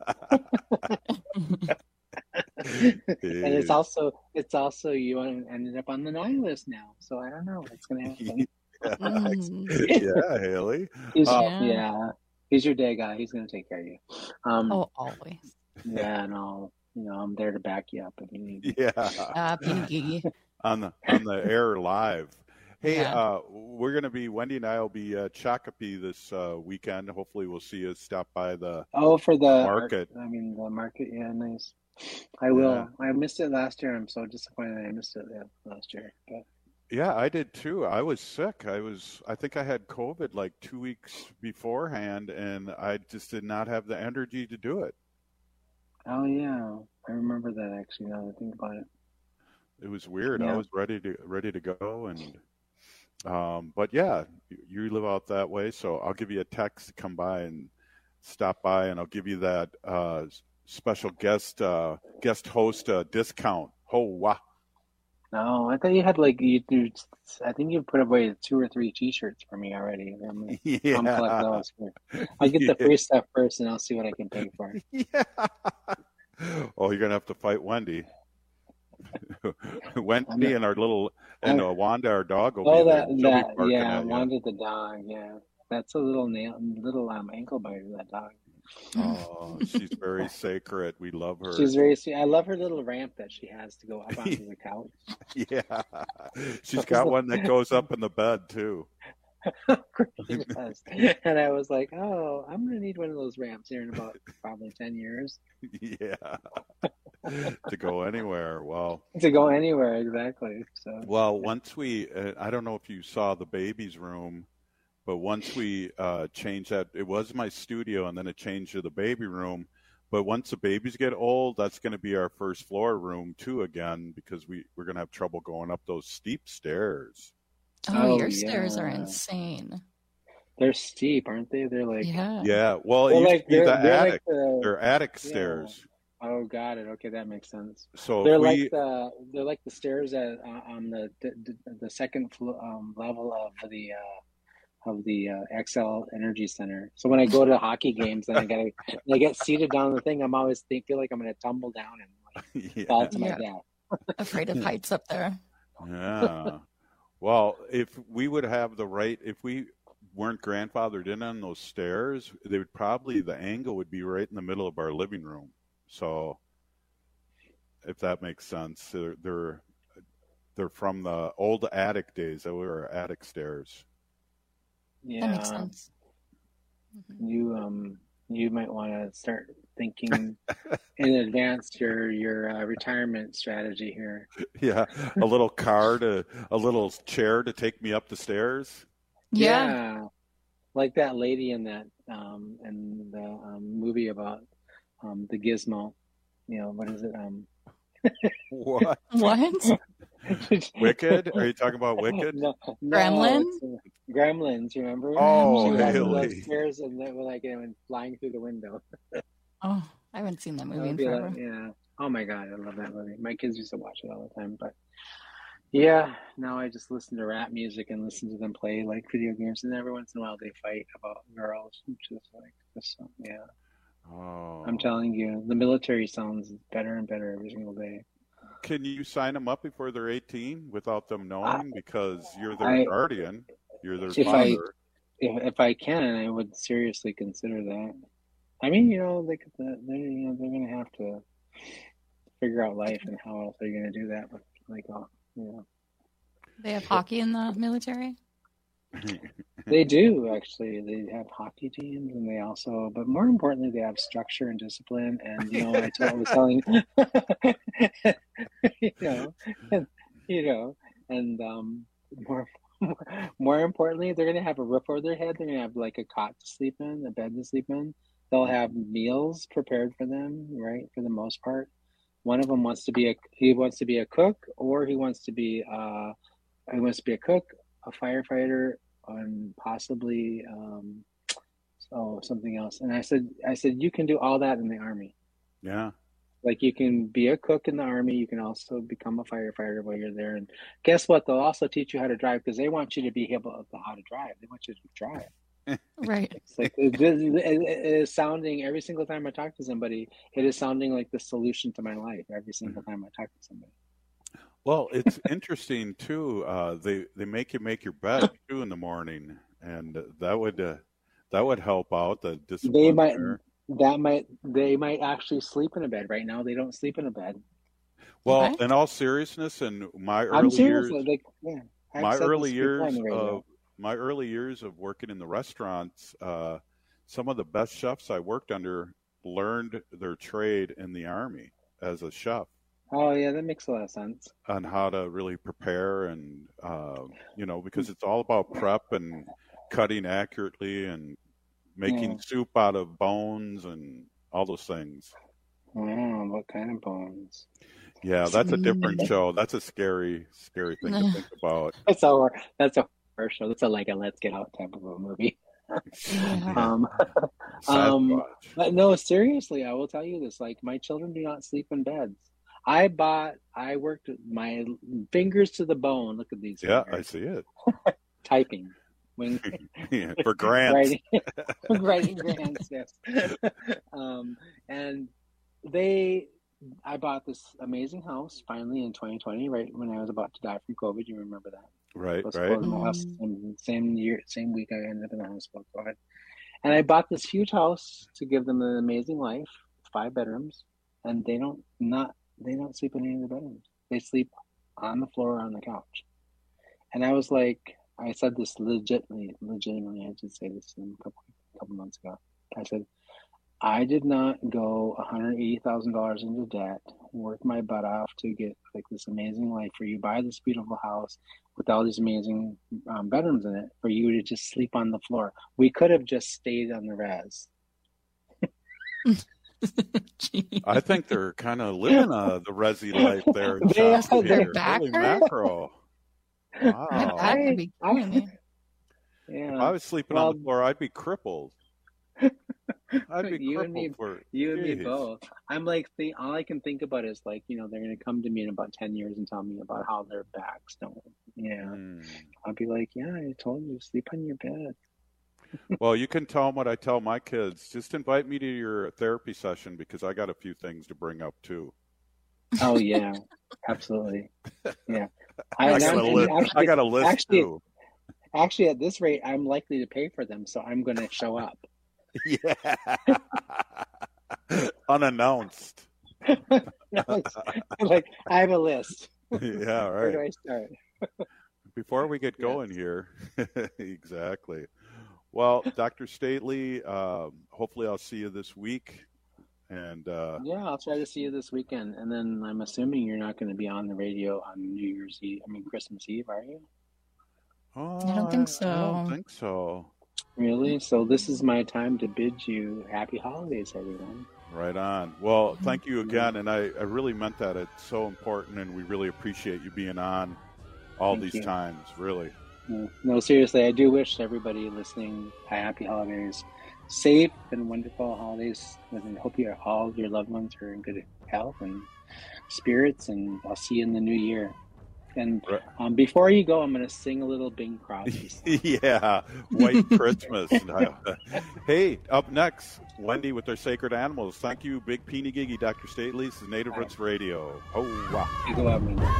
And it's also it's also you ended up on the nine list now, so I don't know what's gonna happen. Yeah, yeah, Haley. He's, uh, yeah. yeah, he's your day guy. He's gonna take care of you. Um, oh, always. Yeah, no, you know I'm there to back you up if you need. Yeah. Uh, Pinky. on the on the air live. Hey, Yeah. uh, we're gonna be Wendy and I will be uh, Shakopee this uh, weekend. Hopefully, we'll see you stop by the Oh, for the market. I mean the market. Yeah, nice. I will. Yeah. I missed it last year. I'm so disappointed I missed it last year. But. Yeah, I did too. I was sick. I was, I think I had COVID like two weeks beforehand, and I just did not have the energy to do it. Oh yeah, I remember that actually. Now that I think about it, it was weird. Yeah. I was ready to ready to go, and um, but yeah, you live out that way, so I'll give you a text to come by and stop by, and I'll give you that uh, special guest uh, guest host uh, discount. Oh, wow. No, I thought you had like you. you I think you put away two or three T-shirts for me already. I'm, Yeah. I'm collect those. I'll get the Yeah. free stuff first, and I'll see what I can pay for. Yeah. Oh, you're gonna have to fight Wendy. Wendy and our little and uh, Wanda, our dog, will Oh, be there. that She'll be that barking yeah, at you. Wanda the dog. Yeah, that's a little nail, little um ankle biter. That dog. Oh, she's very sacred. We love her. She's very sweet. I love her little ramp that she has to go up onto the couch. Yeah, she's got one that goes up in the bed too. She does. And I was like, oh, I'm gonna need one of those ramps here in about probably ten years Yeah, to go anywhere. Well, to go anywhere. Exactly. So well, once we, uh, I don't know if you saw the baby's room, but once we uh, changed that, it was my studio, and then it changed to the baby room. But once the babies get old, that's going to be our first floor room too again, because we we're going to have trouble going up those steep stairs. Oh, Oh, your stairs are yeah. insane. they're steep, aren't they? They're like Yeah. Yeah, well, it They're used like to be they're, the they're attic. like the They're attic yeah. stairs. Oh, got it. Okay, that makes sense. So They're if like we, the they're like the stairs at uh, on the the, the second flo- um, level of the uh, of the uh, X L Energy Center. So when I go to hockey games and I gotta I get seated down the thing, I'm always think, feel like I'm gonna tumble down and like, yeah. fall to my Yeah. death. Afraid of heights up there. Yeah. Well, if we would have the right, if we weren't grandfathered in on those stairs, they would probably, the angle would be right in the middle of our living room. So, if that makes sense, they're they're, they're from the old attic days. That were our attic stairs. Yeah, That makes sense. you um you might want to start thinking in advance your your uh, retirement strategy here. Yeah, a little car to, a little chair to take me up the stairs. Yeah. Like that lady in that um in the um, movie about um the Gizmo. You know, what is it? Um What? What? Wicked? Are you talking about Wicked? No, no, Gremlin? it's, uh, Gremlins, you remember? Oh, She was really? upstairs and they were like, you know, flying through the window. Oh, I haven't seen that That movie would in be forever. like, yeah. Oh my God, I love that movie. My kids used to watch it all the time, but yeah, now I just listen to rap music and listen to them play like video games, and every once in a while they fight about girls, which is like this. Yeah, Oh. I'm telling you, the military sounds better and better every single day. Can you sign them up before they're eighteen without them knowing? I- Because you're their I- guardian. You're their If I father. if, if I can, I would seriously consider that. I mean, you know, they could, they're you know they're gonna have to figure out life, and how else are you gonna do that with like oh, you know. They have hockey in the military? They do actually. They have hockey teams, and they also, but more importantly, they have structure and discipline. And you know, I, told, I was telling, you know, and, you know, and um, more, more importantly, they're gonna have a roof over their head. They're gonna have like a cot to sleep in, a bed to sleep in. They'll have meals prepared for them, right? For the most part, one of them wants to be a he wants to be a cook, or he wants to be uh, he wants to be a cook, a firefighter, and possibly um, oh something else. And I said, I said you can do all that in the Army. Yeah. Like you can be a cook in the Army. You can also become a firefighter while you're there. And guess what? They'll also teach you how to drive, because they want you to be able to how to drive. They want you to drive. Right. It's like it, it, it, it is sounding every single time I talk to somebody. It is sounding like the solution to my life every single time I talk to somebody. Well, it's interesting too. Uh, they they make you make your bed too in the morning, and that would uh, that would help out the discipline. They might there. that might they might actually sleep in a bed. Right now, they don't sleep in a bed. Well, Okay. in all seriousness, in my I'm early serious. years, Like, yeah, I've my said early this before years on the radio. of my early years of working in the restaurants, uh, some of the best chefs I worked under learned their trade in the Army as a chef, Oh yeah, that makes a lot of sense. on how to really prepare, and uh, you know, because it's all about prep and cutting accurately and making Yeah. soup out of bones and all those things. Wow, what kind of bones? Yeah, that's a different show. That's a scary, scary thing to think about. That's a that's a horror show. That's a like a Let's Get Out type of a movie. um, um, Sasquatch. but no, seriously, I will tell you this: like my children do not sleep in beds. I bought, I worked with my fingers to the bone. Look at these. Yeah, fingers. I see it. Typing. When, yeah, for grants. writing, writing grants, yes. um, and they, I bought this amazing house finally in twenty twenty, right when I was about to die from COVID. You remember that? Right, was right. My house, same, same year, same week I ended up in the hospital. And I bought this huge house to give them an amazing life, five bedrooms, and they don't not they don't sleep in any of the bedrooms. They sleep on the floor or on the couch. And I was like, I said this legitimately, legitimately. I did say this a couple couple months ago. I said, I did not go one hundred eighty thousand dollars into debt, work my butt off to get like this amazing life for you, buy this beautiful house with all these amazing um, bedrooms in it, for you to just sleep on the floor. We could have just stayed on the res. I think they're kind of living uh, the resi life there. In They are, Shasta they're here. back. Holy mackerel. Wow. I, I, yeah. If I was sleeping well, on the floor, I'd be crippled. I'd be you crippled and me, for you and me geez. both. I'm like, the, all I can think about is like, you know, they're going to come to me in about ten years and tell me about how their backs don't. Yeah. Mm. I'll be like, yeah, I told you, sleep on your bed. Well, you can tell them what I tell my kids. Just invite me to your therapy session because I got a few things to bring up too. Oh yeah, absolutely. Yeah. I, I, got, a list. Actually, I got a list actually, too. Actually, at this rate, I'm likely to pay for them, so I'm going to show up. Yeah. Unannounced. No, it's, like, I have a list. Yeah, right. Where do I start? Before we get going yes. here, exactly. Well, Doctor Stately, um, hopefully I'll see you this week. And uh, yeah, I'll try to see you this weekend. And then I'm assuming you're not going to be on the radio on New Year's Eve, I mean, Christmas Eve, are you? Oh, I don't think so. I don't think so. Really? So this is my time to bid you happy holidays, everyone. Right on. Well, thank you again. And I, I really meant that. It's so important, and we really appreciate you being on all Thank these you. times, really. No, no, seriously, I do wish everybody listening a happy holidays, safe and wonderful holidays, and hope you all your loved ones are in good health and spirits, and I'll see you in the new year. And um, before you go, I'm going to sing a little Bing Crosby song. Yeah, White Christmas. Hey, up next, Wendy with their sacred animals. Thank you, Big Peeny Giggy, Doctor Stately. This is Native Roots Radio. Oh, wow. You go out, Wendy.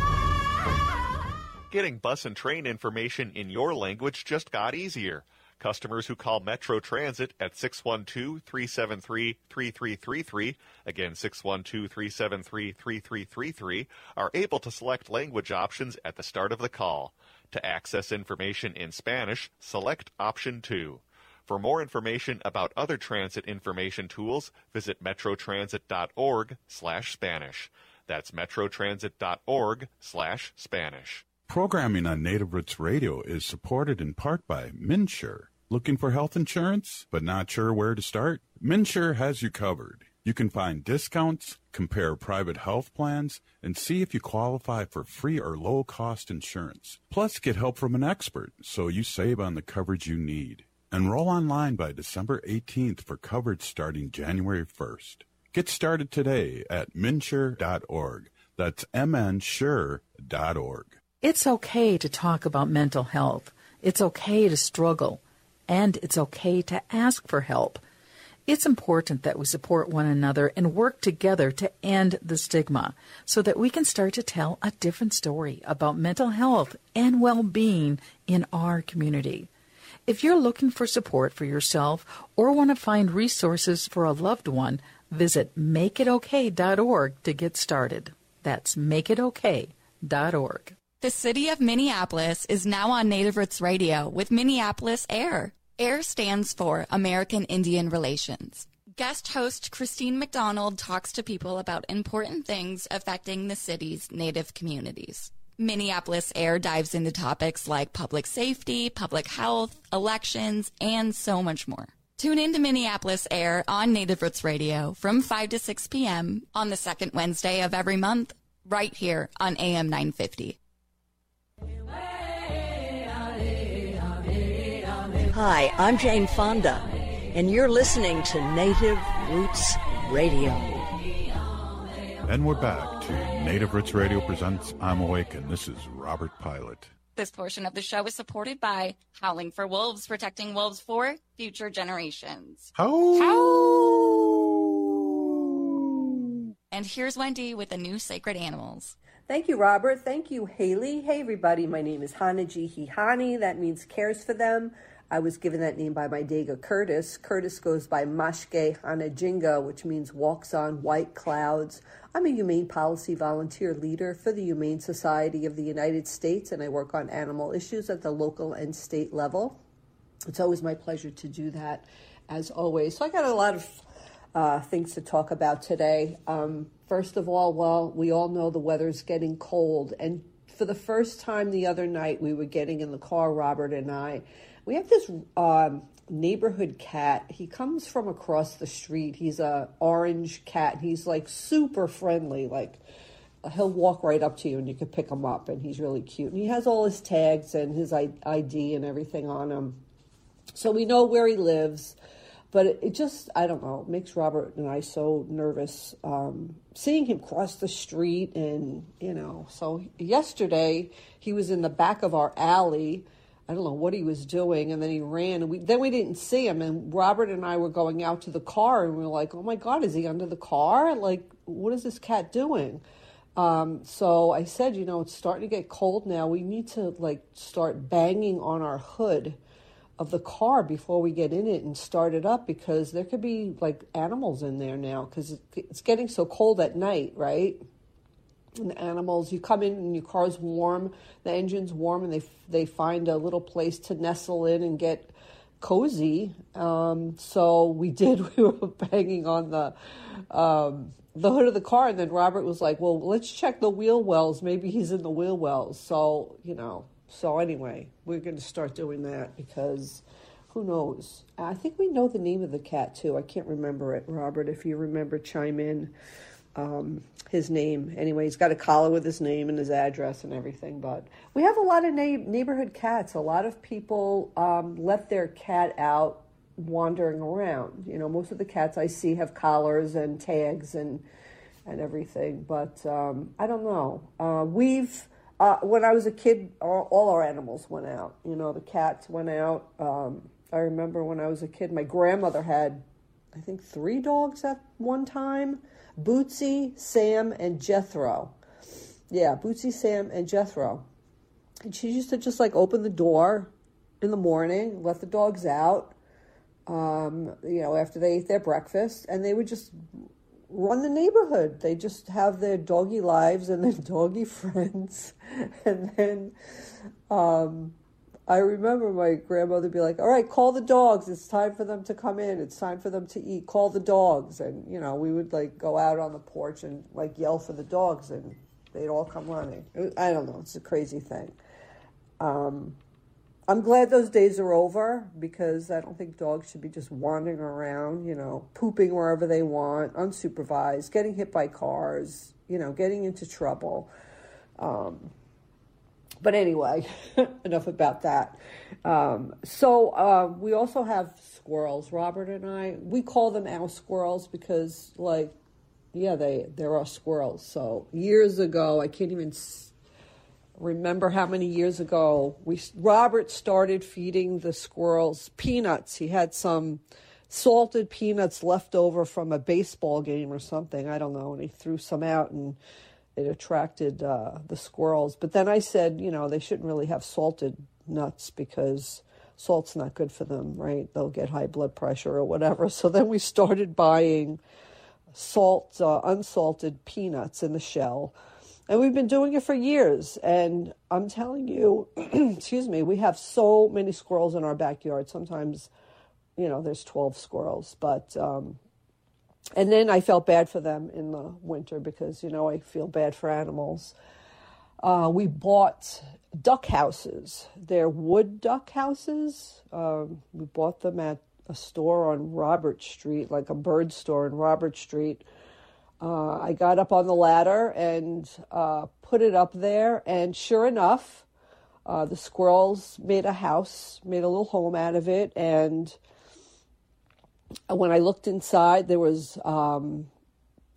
Getting bus and train information in your language just got easier. Customers who call Metro Transit at six one two, three seven three, three three three three, again six one two, three seven three, three three three three, are able to select language options at the start of the call. To access information in Spanish, select option two. For more information about other transit information tools, visit metrotransit.org slash Spanish. That's metrotransit.org slash Spanish. Programming on Native Roots Radio is supported in part by MNsure. Looking for health insurance, but not sure where to start? MNsure has you covered. You can find discounts, compare private health plans, and see if you qualify for free or low-cost insurance. Plus, get help from an expert so you save on the coverage you need. Enroll online by December eighteenth for coverage starting January first. Get started today at mnsure dot org. That's m n sure dot org. It's okay to talk about mental health. It's okay to struggle. And it's okay to ask for help. It's important that we support one another and work together to end the stigma so that we can start to tell a different story about mental health and well-being in our community. If you're looking for support for yourself or want to find resources for a loved one, visit make it okay dot org to get started. That's make it okay dot org. The city of Minneapolis is now on Native Roots Radio with Minneapolis AIR. AIR stands for American Indian Relations. Guest host Christine McDonald talks to people about important things affecting the city's Native communities. Minneapolis AIR dives into topics like public safety, public health, elections, and so much more. Tune in to Minneapolis AIR on Native Roots Radio from five to six p.m. on the second Wednesday of every month, right here on A M nine fifty. Hi, I'm Jane Fonda, and you're listening to Native Roots Radio. And we're back to Native Roots Radio presents I'm Awake, and this is Robert Pilot. This portion of the show is supported by Howling for Wolves, protecting wolves for future generations. How? How? And here's Wendy with the new Sacred Animals. Thank you, Robert. Thank you, Haley. Hey, everybody. My name is Hanaji Hihani. That means cares for them. I was given that name by my Dega Curtis. Curtis goes by Mashke Hanajinga, which means walks on white clouds. I'm a humane policy volunteer leader for the Humane Society of the United States, and I work on animal issues at the local and state level. It's always my pleasure to do that, as always. So I got a lot of uh, things to talk about today. Um, first of all, well, we all know the weather's getting cold, and for the first time the other night, we were getting in the car, Robert and I. We have this um, neighborhood cat. He comes from across the street. He's a orange cat. He's like super friendly. Like he'll walk right up to you and you can pick him up, and he's really cute. And he has all his tags and his I D and everything on him. So we know where he lives. But it, it just, I don't know, it makes Robert and I so nervous um, seeing him cross the street. And, you know, so yesterday he was in the back of our alley. I don't know what he was doing, and then he ran, and we, then we didn't see him, and Robert and I were going out to the car, and we were like, oh my God, is he under the car? Like, what is this cat doing? Um, so I said, you know, it's starting to get cold now. We need to, like, start banging on our hood of the car before we get in it and start it up, because there could be, like, animals in there now, because it's getting so cold at night, right? And the animals, you come in and your car's warm, the engine's warm, and they they find a little place to nestle in and get cozy. Um, so we did. We were banging on the um, the hood of the car, and then Robert was like, "Well, let's check the wheel wells. Maybe he's in the wheel wells." So you know. So anyway, we're going to start doing that because who knows? I think we know the name of the cat too. I can't remember it, Robert. If you remember, chime in. Um, his name. Anyway, he's got a collar with his name and his address and everything. But we have a lot of na- neighborhood cats. A lot of people um, let their cat out wandering around. You know, most of the cats I see have collars and tags and and everything. But um, I don't know. Uh, we've uh, when I was a kid, all, all our animals went out. You know, the cats went out. Um, I remember when I was a kid, my grandmother had, I think, three dogs at one time. Bootsy, Sam, and Jethro. Yeah, Bootsy, Sam, and Jethro. And she used to just like open the door in the morning, let the dogs out, um, you know, after they ate their breakfast, and they would just run the neighborhood. They just have their doggy lives and their doggy friends. And then um, I remember my grandmother be like, all right, call the dogs. It's time for them to come in. It's time for them to eat. Call the dogs. And, you know, we would, like, go out on the porch and, like, yell for the dogs, and they'd all come running. It, I don't know. It's a crazy thing. Um, I'm glad those days are over, because I don't think dogs should be just wandering around, you know, pooping wherever they want, unsupervised, getting hit by cars, you know, getting into trouble. Um But anyway, enough about that. Um, so uh, we also have squirrels, Robert and I. We call them our squirrels because, like, yeah, they, they're our squirrels. So years ago, I can't even s- remember how many years ago, we Robert started feeding the squirrels peanuts. He had some salted peanuts left over from a baseball game or something. I don't know. And he threw some out, and it attracted uh, the squirrels. But then I said, you know, they shouldn't really have salted nuts because salt's not good for them, right? They'll get high blood pressure or whatever. So then we started buying salt, uh, unsalted peanuts in the shell. And we've been doing it for years. And I'm telling you, excuse me, we have so many squirrels in our backyard. Sometimes, you know, there's twelve squirrels. But, um, and then I felt bad for them in the winter because, you know, I feel bad for animals. Uh, we bought duck houses. They're wood duck houses. Um, we bought them at a store on Robert Street, like a bird store in Robert Street. Uh, I got up on the ladder and uh, put it up there, and sure enough, uh, the squirrels made a house, made a little home out of it, and when I looked inside, there was um,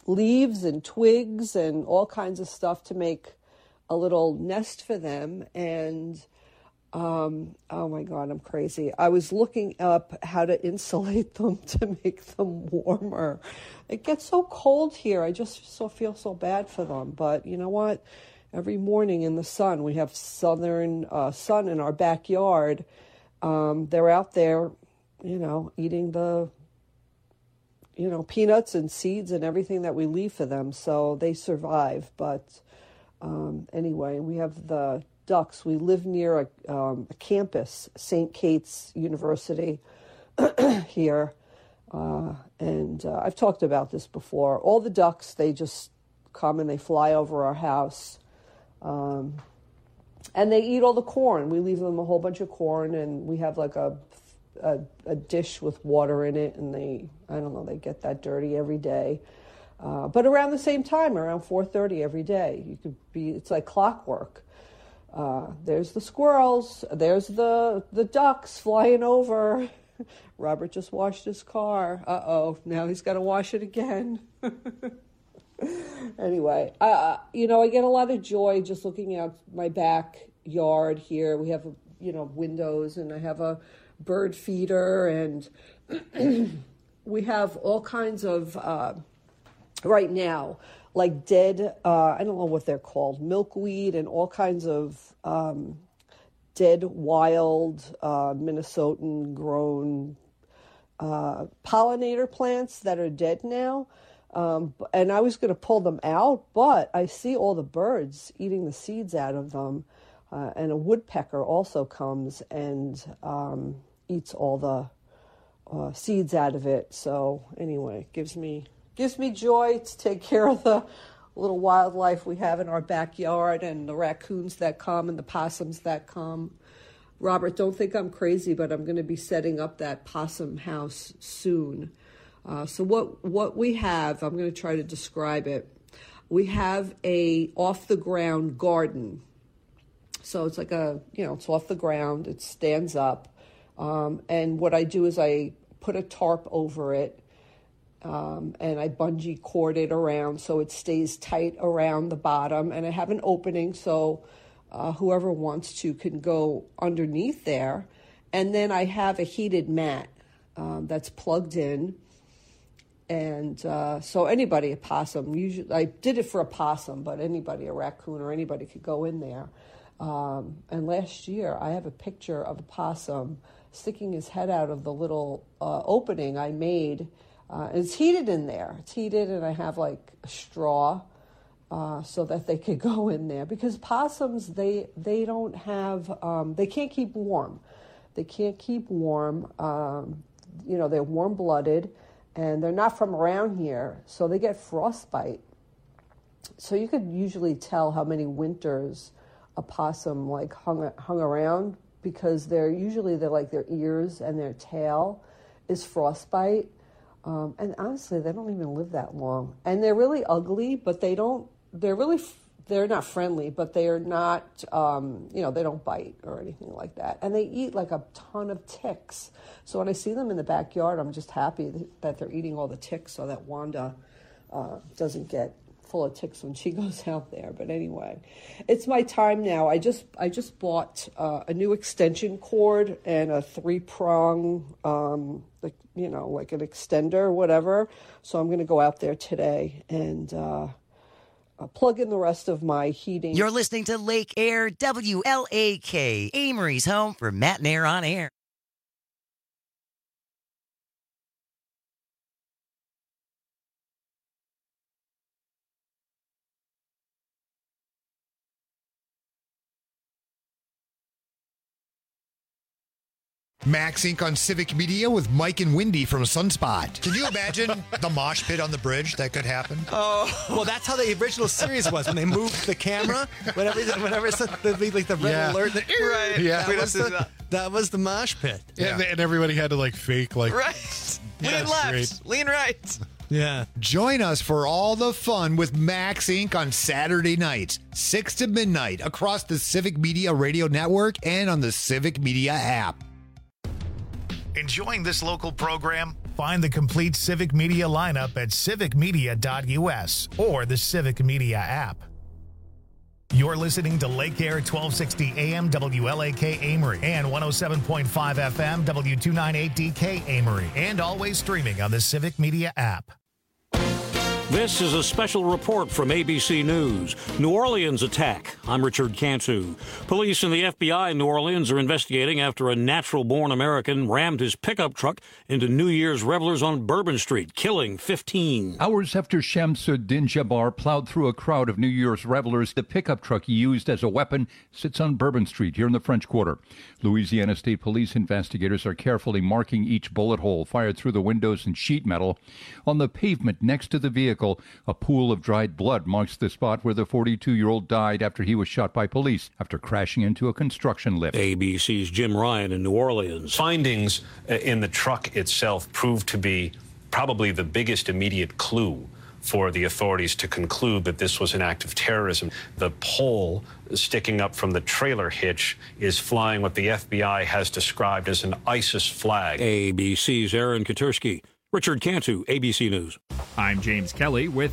leaves and twigs and all kinds of stuff to make a little nest for them. And um, oh my God, I'm crazy. I was looking up how to insulate them to make them warmer. It gets so cold here. I just so feel so bad for them. But you know what? Every morning in the sun, we have southern uh, sun in our backyard. Um, they're out there, you know, eating the, you know, peanuts and seeds and everything that we leave for them. So they survive. But um, anyway, we have the ducks. We live near a, um, a campus, Saint Kate's University here. Uh, and uh, I've talked about this before. All the ducks, they just come and they fly over our house. Um, and they eat all the corn. We leave them a whole bunch of corn, and we have like a, a a dish with water in it, and they, I don't know, they get that dirty every day. Uh, but around the same time, around four thirty every day, you could be, it's like clockwork. Uh, there's the squirrels, there's the, the ducks flying over. Robert just washed his car. Uh-oh, now he's got to wash it again. Anyway, uh, you know, I get a lot of joy just looking out my backyard here. We have, you know, windows, and I have a bird feeder, and we have all kinds of, uh, right now, like dead, uh, I don't know what they're called, milkweed and all kinds of um, dead, wild, uh, Minnesotan grown uh, pollinator plants that are dead now. Um, and I was going to pull them out, but I see all the birds eating the seeds out of them. Uh, and a woodpecker also comes and um, eats all the uh, seeds out of it. So anyway, it gives me, gives me joy to take care of the little wildlife we have in our backyard, and the raccoons that come and the possums that come. Robert, don't think I'm crazy, but I'm going to be setting up that possum house soon. Uh, so what what we have, I'm going to try to describe it. We have a off-the-ground garden. So it's like a, you know, it's off the ground. It stands up. Um, and what I do is I put a tarp over it, um, and I bungee cord it around so it stays tight around the bottom. And I have an opening so uh, whoever wants to can go underneath there. And then I have a heated mat um, that's plugged in. And uh, so anybody, a possum, usually I did it for a possum, but anybody, a raccoon or anybody could go in there. Um, and last year I have a picture of a possum sticking his head out of the little uh, opening I made. Uh, and it's heated in there. It's heated, and I have like a straw uh, so that they could go in there. Because possums, they, they don't have, um, they can't keep warm. They can't keep warm. Um, you know, they're warm-blooded. And they're not from around here, so they get frostbite. So you could usually tell how many winters a possum like hung hung around, because they're usually they're like their ears and their tail is frostbite. Um, and honestly, they don't even live that long. And they're really ugly, but they don't. They're really they're not friendly, but they are not. Um, you know, they don't bite or anything like that. And they eat like a ton of ticks. So when I see them in the backyard, I'm just happy that they're eating all the ticks so that Wanda uh, doesn't get full of ticks when she goes out there. But anyway, it's my time now. I just I just bought uh, a new extension cord and a three-prong, um, like, you know, like an extender or whatever. So I'm going to go out there today and uh, uh, plug in the rest of my heating. You're listening to Lake Air, W L A K, Amory's home for Matt and Air on Air. Max Incorporated on Civic Media with Mike and Wendy from Sunspot. Can you imagine the mosh pit on the bridge that could happen? Oh, well, that's how the original series was when they moved the camera. Whenever, whenever it's the, like the red Yeah. alert, the, right? Yeah. that, was the, that was the mosh pit. Yeah. And, and everybody had to like fake like Right. Yeah, Lean that's left, great. lean right. Yeah. Join us for all the fun with Max Incorporated on Saturday nights, six to midnight, across the Civic Media Radio Network and on the Civic Media app. Enjoying this local program? Find the complete Civic Media lineup at civic media dot u s or the Civic Media app. You're listening to Lake Air twelve sixty A M W L A K Amory and one oh seven point five F M W two ninety-eight D K Amory, and always streaming on the Civic Media app. This is a special report from A B C News. New Orleans attack. I'm Richard Cantu. Police and the F B I in New Orleans are investigating after a natural-born American rammed his pickup truck into New Year's revelers on Bourbon Street, killing fifteen. Hours after Shamsuddin Jabbar plowed through a crowd of New Year's revelers, the pickup truck he used as a weapon sits on Bourbon Street here in the French Quarter. Louisiana State Police investigators are carefully marking each bullet hole fired through the windows and sheet metal. On the pavement next to the vehicle, a pool of dried blood marks the spot where the forty-two-year-old died after he was shot by police after crashing into a construction lift. A B C's Jim Ryan in New Orleans. Findings in the truck itself proved to be probably the biggest immediate clue for the authorities to conclude that this was an act of terrorism. The pole sticking up from the trailer hitch is flying what the F B I has described as an ISIS flag. A B C's Aaron Katursky. Richard Cantu, A B C News. I'm James Kelly with